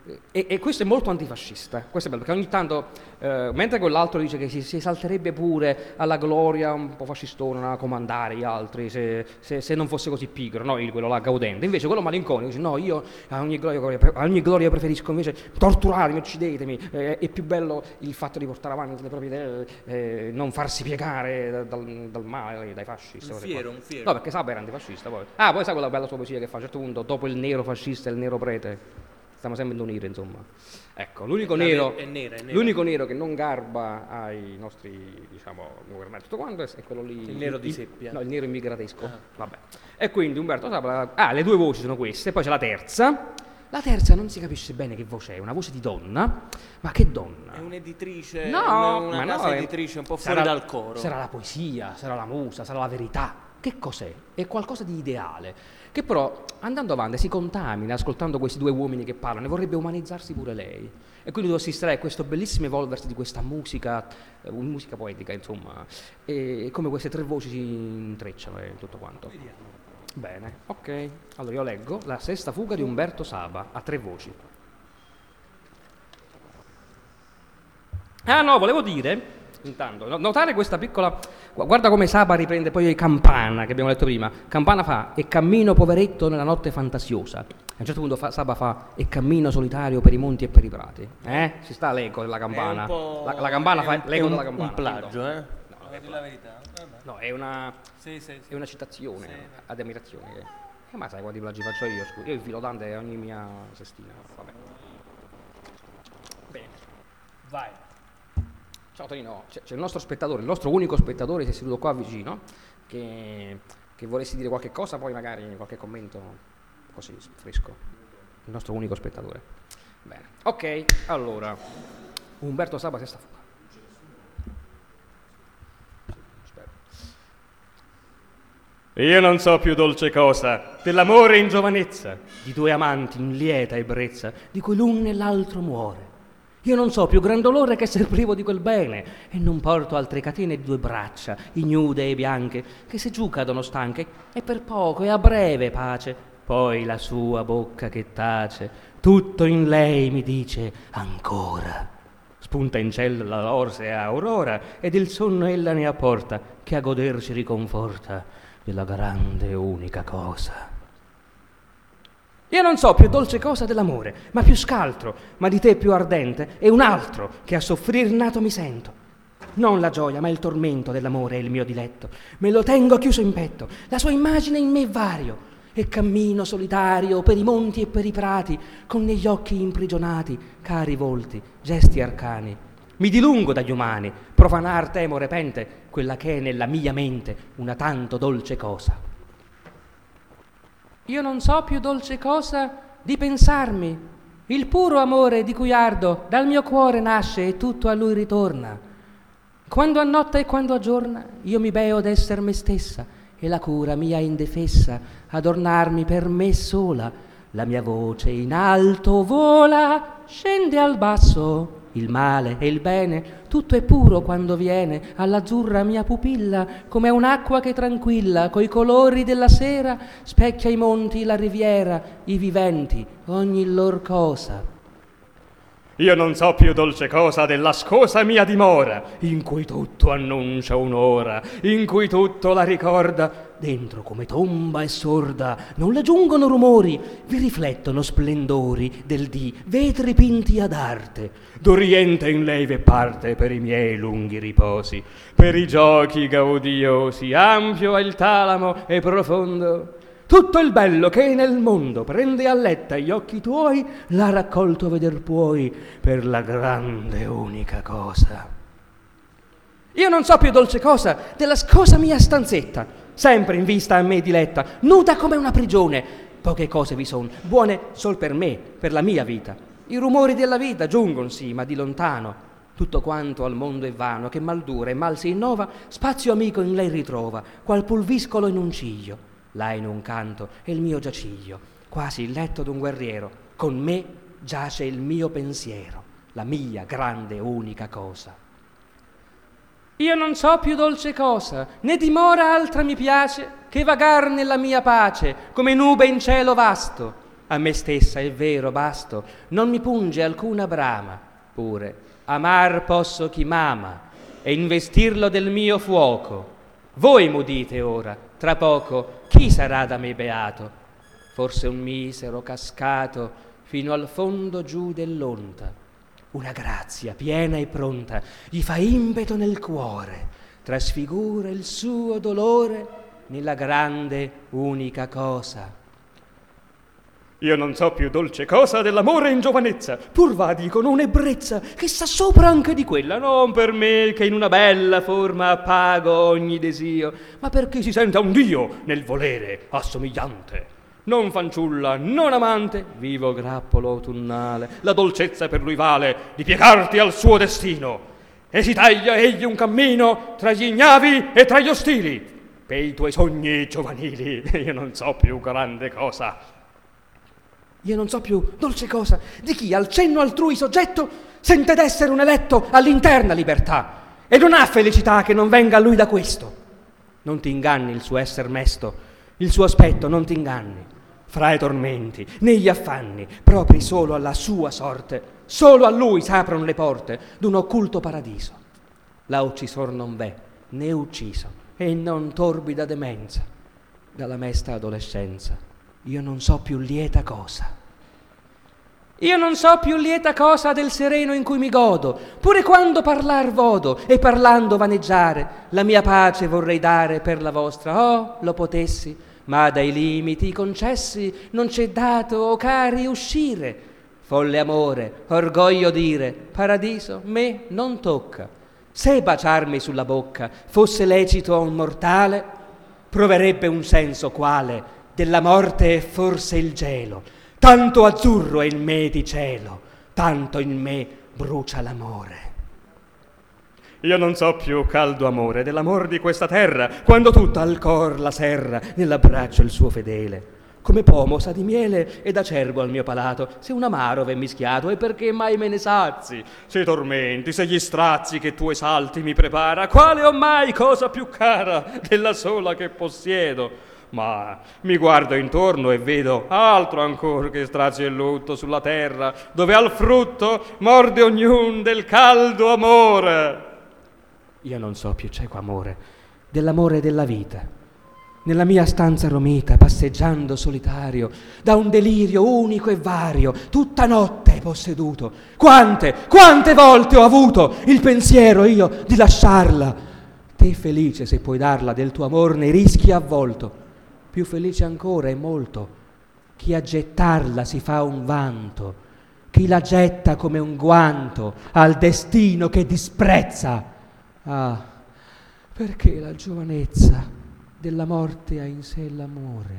E questo è molto antifascista, questo è bello, perché ogni tanto, mentre quell'altro dice che si esalterebbe pure alla gloria un po' fascistona a comandare gli altri se non fosse così pigro, no? Quello là gaudente, invece quello malinconico dice no, io a ogni gloria preferisco invece torturarmi, uccidetemi, è più bello il fatto di portare avanti le proprie idee, non farsi piegare dal male, dai fascisti. Un fiero. No, perché Saba era antifascista poi. Ah, poi sai quella bella sua poesia che fa a un certo punto, dopo il nero fascista e il nero prete. Stiamo sempre a unire, insomma. Ecco, l'unico nero che non garba ai nostri, diciamo, governanti, tutto quanto è quello lì. Il nero di seppia. No, il nero immigratesco. Vabbè. E quindi Umberto Saba, le due voci sono queste, poi c'è la terza. La terza non si capisce bene che voce è, una voce di donna, ma che donna? È un'editrice, No, una ma casa no, editrice un po' fuori dal coro. Sarà la poesia, sarà la musa, sarà la verità. Che cos'è? È qualcosa di ideale, che però andando avanti si contamina ascoltando questi due uomini che parlano e vorrebbe umanizzarsi pure lei. E quindi tu assisterai a questo bellissimo evolversi di questa musica poetica, insomma, e come queste tre voci si intrecciano e tutto quanto. Vediamo. Bene, ok. Allora io leggo la sesta fuga di Umberto Saba a tre voci. Ah no, volevo dire, intanto, notare questa piccola... Guarda come Saba riprende poi Campana, che abbiamo letto prima. Campana fa, e cammino poveretto nella notte fantasiosa. A un certo punto Saba fa, e cammino solitario per i monti e per i prati. Si sta l'eco della campana. La campana fa l'eco della campana. Un plagio, eh? No, è la verità. no, è una Sì. è una citazione ad ammirazione. Ma sai quanti plagi faccio io? Scusa. Io infilo Dante a ogni mia sestina. Vabbè. Bene. Vai. Ciao Tonino, c'è il nostro spettatore, il nostro unico spettatore che si è seduto qua vicino, che vorresti dire qualche cosa, poi magari qualche commento così fresco. Il nostro unico spettatore. Bene. Ok, allora. Umberto Saba, sesta fuga. Io non so più dolce cosa dell'amore in giovanezza, di due amanti in lieta ebbrezza, di cui l'un e l'altro muore. Io non so più gran dolore che esser privo di quel bene, e non porto altre catene di due braccia, ignude e bianche, che se giù cadono stanche, e per poco e a breve pace. Poi la sua bocca che tace, tutto in lei mi dice ancora. Spunta in cielo la l'orsea aurora, ed il sonno ella ne apporta, che a goderci riconforta della grande unica cosa. Io non so più dolce cosa dell'amore, ma più scaltro, ma di te più ardente, e un altro che a soffrir nato mi sento. Non la gioia, ma il tormento dell'amore è il mio diletto. Me lo tengo chiuso in petto, la sua immagine in me vario, e cammino solitario per i monti e per i prati, con negli occhi imprigionati cari volti, gesti arcani. Mi dilungo dagli umani, profanar temo repente quella che è nella mia mente una tanto dolce cosa. Io non so più dolce cosa di pensarmi. Il puro amore di cui ardo dal mio cuore nasce e tutto a lui ritorna. Quando a notte e quando a giorna io mi beo d'esser me stessa, e la cura mia indefessa adornarmi per me sola. La mia voce in alto vola, scende al basso. Il male e il bene, tutto è puro quando viene all'azzurra mia pupilla, come un'acqua che tranquilla, coi colori della sera, specchia i monti, la riviera, i viventi, ogni lor cosa. Io non so più dolce cosa dell'ascosa mia dimora, in cui tutto annuncia un'ora, in cui tutto la ricorda. Dentro come tomba e sorda non le giungono rumori, vi riflettono splendori del dì, vetri pinti ad arte. D'oriente in lei v'è parte per i miei lunghi riposi, per i giochi gaudiosi, ampio è il talamo e profondo. Tutto il bello che è nel mondo prende a letta gli occhi tuoi, l'ha raccolto veder puoi per la grande unica cosa. Io non so più dolce cosa della scosa mia stanzetta, sempre in vista a me diletta, nuda come una prigione. Poche cose vi son, buone sol per me, per la mia vita. I rumori della vita giungon sì, ma di lontano. Tutto quanto al mondo è vano, che mal dura e mal si innova, spazio amico in lei ritrova, qual pulviscolo in un ciglio. Là in un canto è il mio giaciglio, quasi il letto d'un guerriero. Con me giace il mio pensiero, la mia grande unica cosa. Io non so più dolce cosa, né dimora altra mi piace che vagar nella mia pace, come nube in cielo vasto. a me stessa è vero, basto, non mi punge alcuna brama, pure amar posso chi m'ama e investirlo del mio fuoco. Voi m'udite ora, tra poco, chi sarà da me beato? Forse un misero cascato fino al fondo giù dell'onta. Una grazia piena e pronta gli fa impeto nel cuore, trasfigura il suo dolore nella grande unica cosa. Io non so più dolce cosa dell'amore in giovanezza, pur vadi con un'ebbrezza che sta sopra anche di quella, non per me che in una bella forma appago ogni desio, ma perché si senta un Dio nel volere assomigliante. Non fanciulla, non amante, vivo grappolo autunnale, la dolcezza per lui vale di piegarti al suo destino, e si taglia egli un cammino tra gli ignavi e tra gli ostili. Pei tuoi sogni giovanili, io non so più grande cosa. Io non so più dolce cosa di chi al cenno altrui soggetto sente d'essere un eletto all'interna libertà e non ha felicità che non venga a lui da questo. Non ti inganni il suo esser mesto, il suo aspetto non ti inganni. Fra i tormenti, negli affanni, propri solo alla sua sorte, solo a lui s'aprono le porte d'un occulto paradiso. La uccisor non v'è, né ucciso, e non torbida demenza. Dalla mesta adolescenza io non so più lieta cosa. Io non so più lieta cosa del sereno in cui mi godo, pure quando parlar vodo e parlando vaneggiare, la mia pace vorrei dare per la vostra, oh, lo potessi, ma dai limiti concessi non c'è dato, o cari, uscire. Folle amore, orgoglio dire, paradiso me non tocca. Se baciarmi sulla bocca fosse lecito a un mortale, proverebbe un senso quale della morte è forse il gelo, tanto azzurro è in me di cielo, tanto in me brucia l'amore. Io non so più caldo amore dell'amor di questa terra, quando tutta al cor la serra nell'abbraccio il suo fedele. Come pomo sa di miele ed acerbo al mio palato, se un amaro v'è mischiato, e perché mai me ne sazi? Se i tormenti, se gli strazi che tu esalti mi prepara, quale ho mai cosa più cara della sola che possiedo? Ma mi guardo intorno e vedo altro ancor che strazio e lutto sulla terra, dove al frutto morde ognun del caldo amore. Io non so più cieco amore dell'amore della vita. Nella mia stanza romita, passeggiando solitario, da un delirio unico e vario, tutta notte posseduto, quante volte ho avuto il pensiero io di lasciarla. Te felice se puoi darla del tuo amor nei rischi avvolto, più felice ancora e molto chi a gettarla si fa un vanto, chi la getta come un guanto al destino che disprezza. Ah, perché la giovanezza della morte ha in sé l'amore.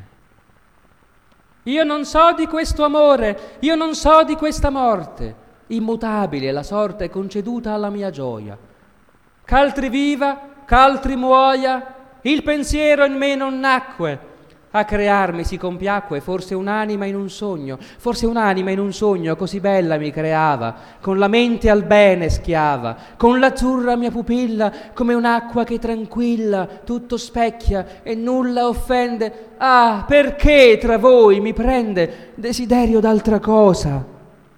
Io non so di questo amore, io non so di questa morte, immutabile la sorte conceduta alla mia gioia. Ch'altri viva, ch'altri muoia, il pensiero in me non nacque. A crearmi si compiacque forse un'anima in un sogno, forse un'anima in un sogno così bella mi creava, con la mente al bene schiava, con l'azzurra mia pupilla come un'acqua che tranquilla tutto specchia e nulla offende. Ah, perché tra voi mi prende desiderio d'altra cosa?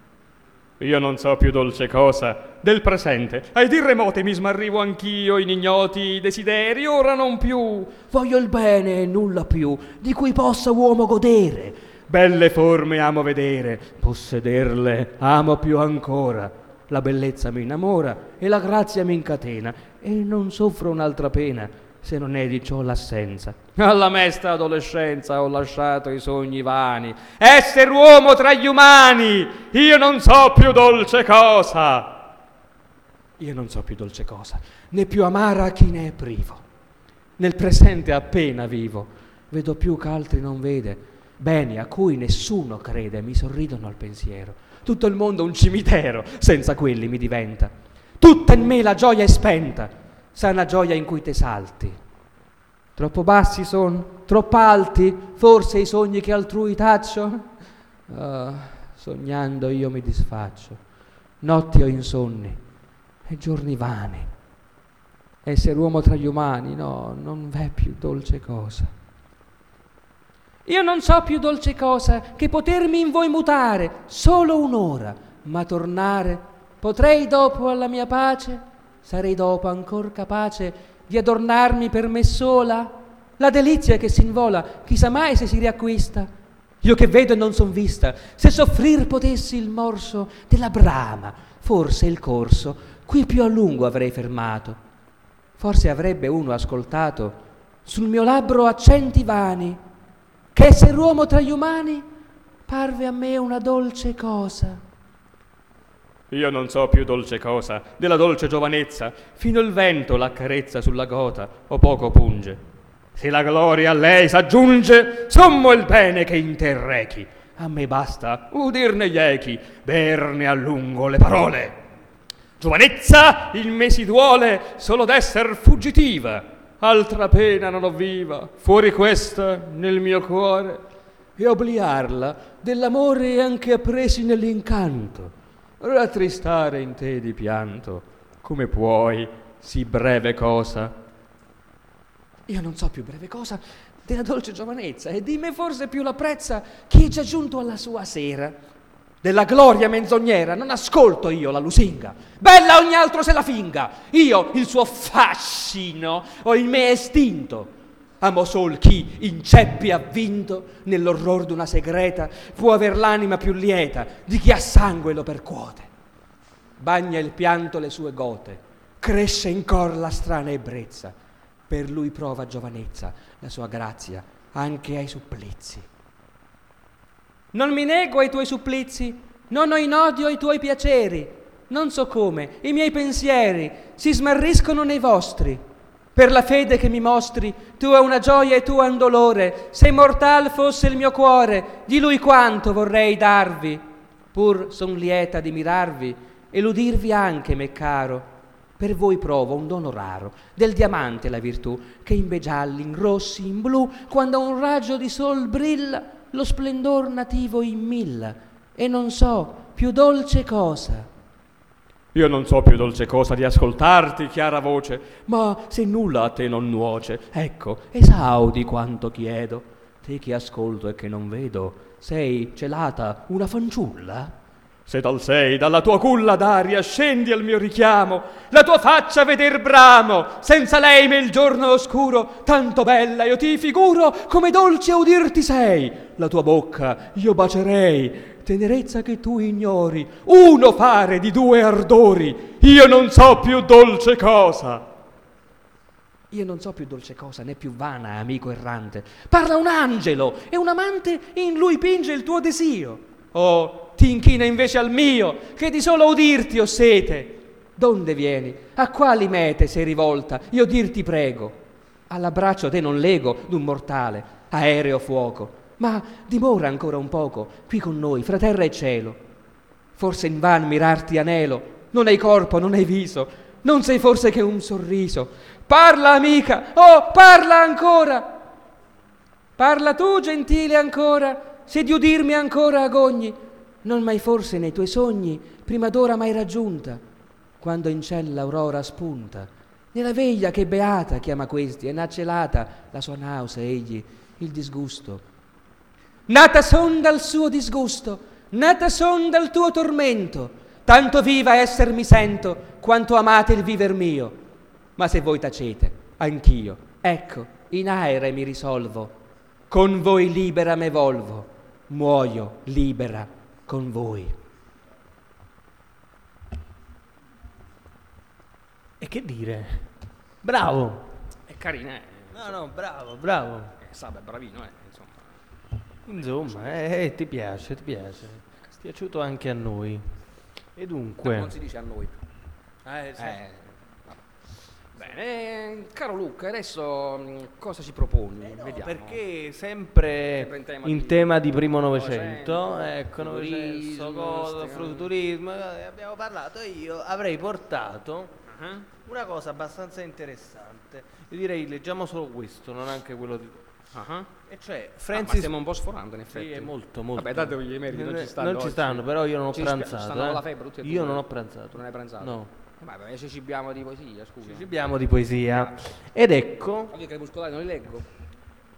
Io non so più dolce cosa del presente, ai dir remote mi smarrivo anch'io in ignoti desideri, ora non più voglio il bene e nulla più di cui possa uomo godere. Belle forme amo vedere, possederle amo più ancora. La bellezza mi innamora e la grazia mi incatena, e non soffro un'altra pena se non è di ciò l'assenza. Alla mesta adolescenza ho lasciato i sogni vani, esser uomo tra gli umani, io non so più dolce cosa. Io non so più dolce cosa, né più amara chi ne è privo. Nel presente appena vivo, vedo più ch'altri non vede, beni a cui nessuno crede mi sorridono al pensiero. Tutto il mondo un cimitero, senza quelli mi diventa. Tutta in me la gioia è spenta, sana gioia in cui te salti. Troppo bassi son, troppo alti, forse i sogni che altrui taccio? Sognando io mi disfaccio, notti ho insonni e giorni vani. Essere uomo tra gli umani, no, non v'è più dolce cosa. Io non so più dolce cosa che potermi in voi mutare solo un'ora, ma tornare potrei dopo alla mia pace, sarei dopo ancor capace di adornarmi per me sola. La delizia che s'invola, chissà mai se si riacquista. Io che vedo e non son vista, se soffrir potessi il morso della brama, forse il corso qui più a lungo avrei fermato. Forse avrebbe uno ascoltato sul mio labbro accenti vani, che esser uomo tra gli umani parve a me una dolce cosa. Io non so più dolce cosa della dolce giovanezza, fino il vento l'accarezza sulla gota o poco punge. Se la gloria a lei s'aggiunge, sommo il bene che in te rechi. A me basta udirne gli echi, berne a lungo le parole. Giovanezza, il me si duole solo d'esser fuggitiva, altra pena non ho viva, fuori questa nel mio cuore, e obliarla dell'amore anche appresi nell'incanto, rattristare in te di pianto, come puoi, sì breve cosa. Io non so più breve cosa della dolce giovanezza, e di me forse più l'apprezza chi è già giunto alla sua sera. Della gloria menzognera non ascolto io la lusinga, bella ogni altro se la finga, io il suo fascino ho in me estinto. Amo sol chi in ceppi ha vinto, nell'orror d'una segreta può aver l'anima più lieta di chi a sangue lo percuote. Bagna il pianto le sue gote, cresce in cor la strana ebbrezza, per lui prova giovanezza la sua grazia anche ai supplizi. Non mi nego ai tuoi supplizi, non ho in odio ai tuoi piaceri, non so come i miei pensieri si smarriscono nei vostri. Per la fede che mi mostri, tu hai una gioia e tu hai un dolore. Se mortal fosse il mio cuore, di lui quanto vorrei darvi. Pur son lieta di mirarvi e l'udirvi anche m'è caro. Per voi provo un dono raro, del diamante la virtù, che in begialli, in rossi, in blu, quando un raggio di sol brilla, lo splendor nativo immilla, e non so più dolce cosa. Io non so più dolce cosa di ascoltarti, chiara voce, ma se nulla a te non nuoce, ecco, esaudi quanto chiedo. Te che ascolto e che non vedo, sei celata una fanciulla? Se tal sei, dalla tua culla d'aria scendi al mio richiamo, la tua faccia veder bramo, senza lei me il giorno oscuro, tanto bella io ti figuro, come dolce a udirti sei. La tua bocca io bacerei, tenerezza che tu ignori, uno fare di due ardori, io non so più dolce cosa. Io non so più dolce cosa, né più vana, amico errante. Parla un angelo, e un amante in lui pinge il tuo desio. Oh, ti inchina invece al mio, che di solo udirti ho sete. Donde vieni? A quali mete sei rivolta? Io dirti prego. All'abbraccio te non lego d'un mortale, aereo fuoco, ma dimora ancora un poco qui con noi, fra terra e cielo. Forse invan mirarti anelo, non hai corpo, non hai viso, non sei forse che un sorriso. Parla, amica, oh, parla ancora. Parla tu, gentile, ancora, se di udirmi ancora agogni. Non mai forse nei tuoi sogni prima d'ora mai raggiunta, quando in ciel l'aurora spunta, nella veglia che beata chiama questi, e n'ha celata la sua nausea egli, il disgusto. Nata son dal suo disgusto, nata son dal tuo tormento, tanto viva esser mi sento, quanto amate il viver mio. Ma se voi tacete, anch'io, ecco, in aere mi risolvo, con voi libera me volvo, muoio libera con voi. E che dire? Bravo! È carina, No, bravo. Sabe, bravino, Insomma, ti piace. Ti è piaciuto anche a noi. E dunque... Non si dice a noi. Sì. Bene, caro Luca, adesso cosa ci proponi? Vediamo. Perché sempre in tema di primo Novecento, ecco, futurismo, futurismo, abbiamo parlato, io avrei portato una cosa abbastanza interessante. Io direi leggiamo solo questo, non anche quello di... E cioè Francis... ma stiamo un po' sforando in effetti. Sì, è molto. Vabbè, dategli i meriti, non ci stanno, però io non ho pranzato. Stanno la febbre tutti e due. Io non ho pranzato. Tu non hai pranzato? No. Vabbè, ci cibiamo di poesia, scusa. Ci cibiamo di poesia. Ed ecco... Io i crepuscolari non li leggo.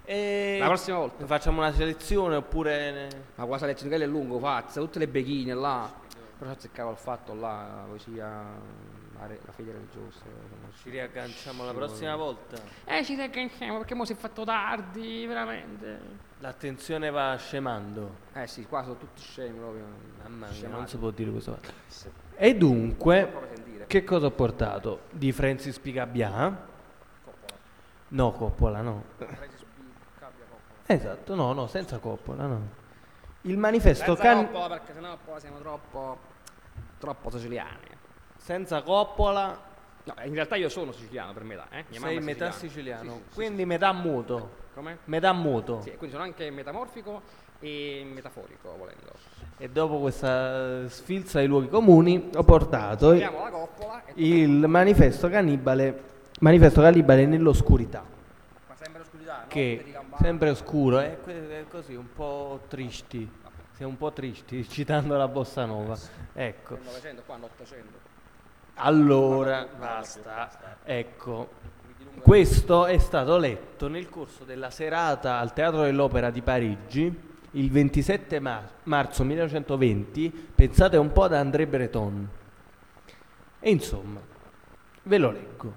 E La prossima volta. facciamo una selezione oppure... Ma qua selezione quella è lungo, fazza, tutte le bechine là. Però azzeccava il fatto là, poesia, la fede religiosa. Ci riagganciamo la prossima volta. Ci riagganciamo perché mo si è fatto tardi, veramente. L'attenzione va scemando. Sì, qua sono tutti scemi proprio. Mamma mia, Scemati. non si può dire questo. E dunque, che cosa ho portato? Di Francis Picabia? No, Coppola, no. Esatto, no, senza Coppola, no. Il manifesto Coppola, perché sennò poi siamo troppo siciliani. senza Coppola No, in realtà io sono siciliano per metà, Mia mamma sei è metà siciliana. siciliano, Sì, quindi metà muto. Come? Metà muto. Sì, quindi sono anche metamorfico e metaforico, volendo. E dopo questa sfilza ai luoghi comuni ho portato Abbiamo la Coppola e il manifesto cannibale nell'oscurità. ma sempre l'oscurità, Che sempre oscuro, è così un po' tristi. Siamo un po' tristi citando la bossa nova. Ecco. Nel 900 qua nell'800. Allora, basta. Ecco. Questo è stato letto nel corso della serata al Teatro dell'Opera di Parigi il 27 marzo 1920, pensate un po', da André Breton. E insomma, ve lo leggo.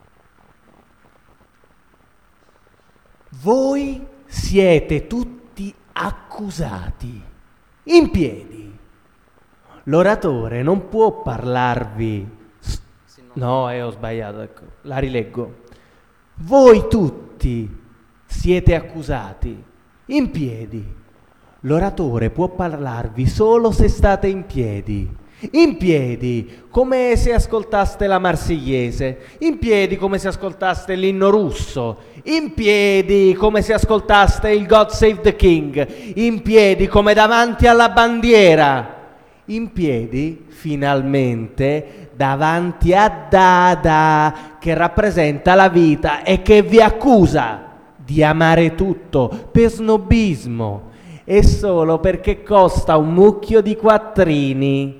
Voi siete tutti accusati, in piedi. L'oratore non può parlarvi. No, ho sbagliato, ecco. La rileggo. Voi tutti siete accusati, in piedi. L'oratore può parlarvi solo se state in piedi. In piedi, come se ascoltaste la Marsigliese. In piedi, come se ascoltaste l'inno russo. In piedi, come se ascoltaste il God Save the King. In piedi, come davanti alla bandiera. In piedi, finalmente, davanti a Dada, che rappresenta la vita e che vi accusa di amare tutto per snobismo e solo perché costa un mucchio di quattrini.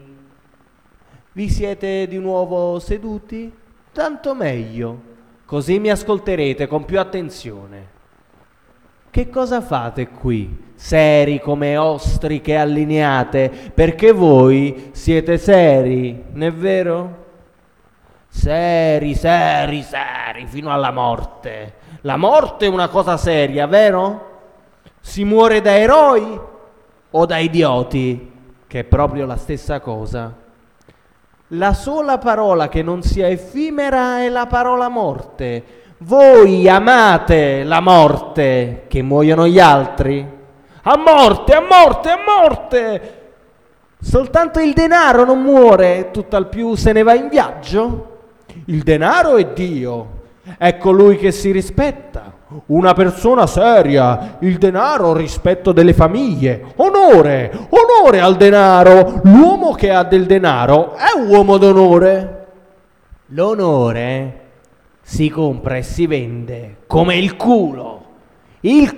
Vi siete di nuovo seduti? Tanto meglio, così mi ascolterete con più attenzione. Che cosa fate qui, seri come ostriche allineate, perché voi siete seri, non è vero? Seri, fino alla morte. La morte è una cosa seria, vero? Si muore da eroi o da idioti, che è proprio la stessa cosa. La sola parola che non sia effimera è la parola morte. Voi amate la morte, che muoiono gli altri? A morte, a morte, a morte! Soltanto il denaro non muore, tutt'al più se ne va in viaggio? Il denaro è Dio, è colui che si rispetta, una persona seria, il denaro, rispetto delle famiglie, onore, onore al denaro, l'uomo che ha del denaro è un uomo d'onore. L'onore si compra e si vende come il culo. Il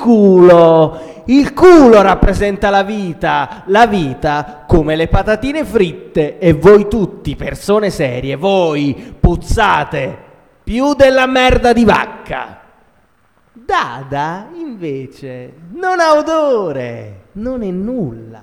culo rappresenta la vita come le patatine fritte, e voi tutti, persone serie, voi puzzate più della merda di vacca. Dada, invece, non ha odore, non è nulla,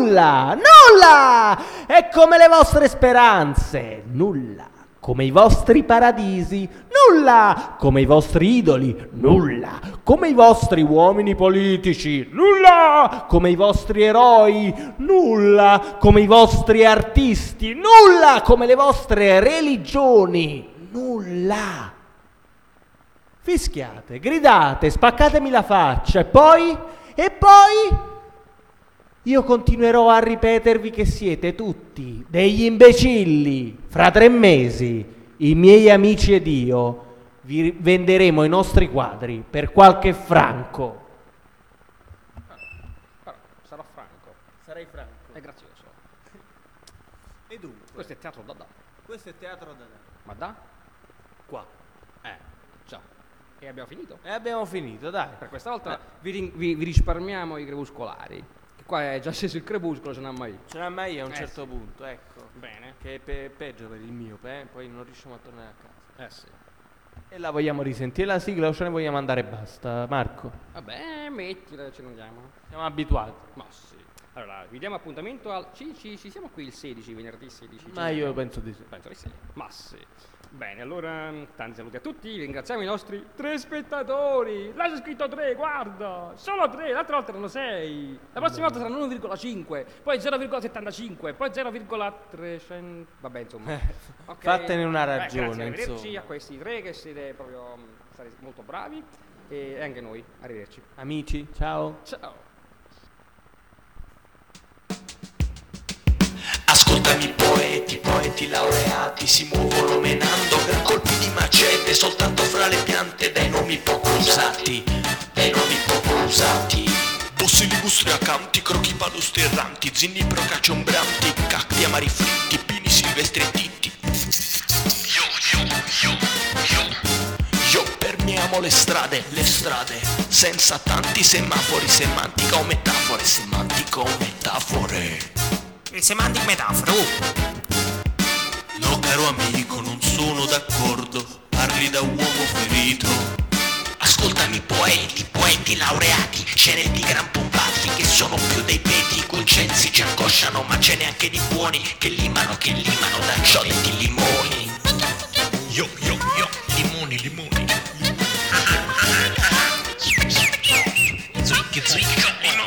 è come le vostre speranze, nulla. Come i vostri paradisi, nulla. Come i vostri idoli, nulla. Come i vostri uomini politici, nulla. Come i vostri eroi, nulla. Come i vostri artisti, nulla. Come le vostre religioni, nulla. Fischiate, gridate, spaccatemi la faccia e poi io continuerò a ripetervi che siete tutti degli imbecilli. Fra 3 mesi, i miei amici ed io vi venderemo i nostri quadri per qualche franco. Sarò franco. Sarai franco. È grazioso. E dunque, Questo è teatro da. questo è teatro da Ma da? qua. Già. E abbiamo finito. E abbiamo finito, dai. Per questa volta vi risparmiamo i crepuscolari. Che qua è già sceso il crepuscolo, ce n'ha mai. Ce l'ha mai a un Sì. certo punto, ecco. Bene. Che è peggio per il miope, poi non riusciamo a tornare a casa. Sì. E la vogliamo risentire la sigla o ce ne vogliamo andare e basta, Marco? Vabbè, mettila, ce ne andiamo. Siamo abituati. Ma sì. Allora, vi diamo appuntamento al... Ci siamo qui il 16, venerdì 16. Ma io penso di sì. Penso di sì. Ma sì. Bene, allora, tanti saluti a tutti, ringraziamo i nostri 3 spettatori. Là c'è scritto 3, guarda, solo 3, l'altra volta erano 6. La prossima volta saranno 1,5, poi 0,75, poi 0,300. Vabbè, insomma. Okay. Fattene una ragione, grazie, arrivederci insomma. a questi 3 che siete proprio sarete molto bravi e anche noi, arrivederci. Amici, ciao. Ciao. Ascoltami poeti, poeti laureati si muovono menando gran colpi di macete soltanto fra le piante dai nomi poco usati, dai nomi poco usati. Bossi ligustri acanti, crochi palustri erranti, zinni procaciombranti, cacti amari fritti, pini silvestri e titti. Io permeiamo le strade, senza tanti semafori, semantica o metafore, semantica o metafore. Il semantic metaforo. No caro amico, non sono d'accordo, parli da uomo ferito. Ascoltami poeti, poeti laureati, sceneti gran pompati che sono più dei peti, concenzi ci angosciano ma ce n'è anche di buoni che limano da ciò detti limoni. Yo, limoni. Zucchi.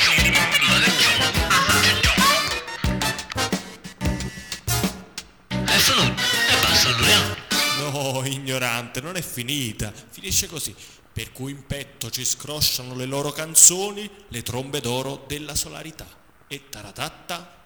No, ignorante, non è finita. Finisce così. Per cui in petto ci scrosciano le loro canzoni, le trombe d'oro della solarità. E taratatta.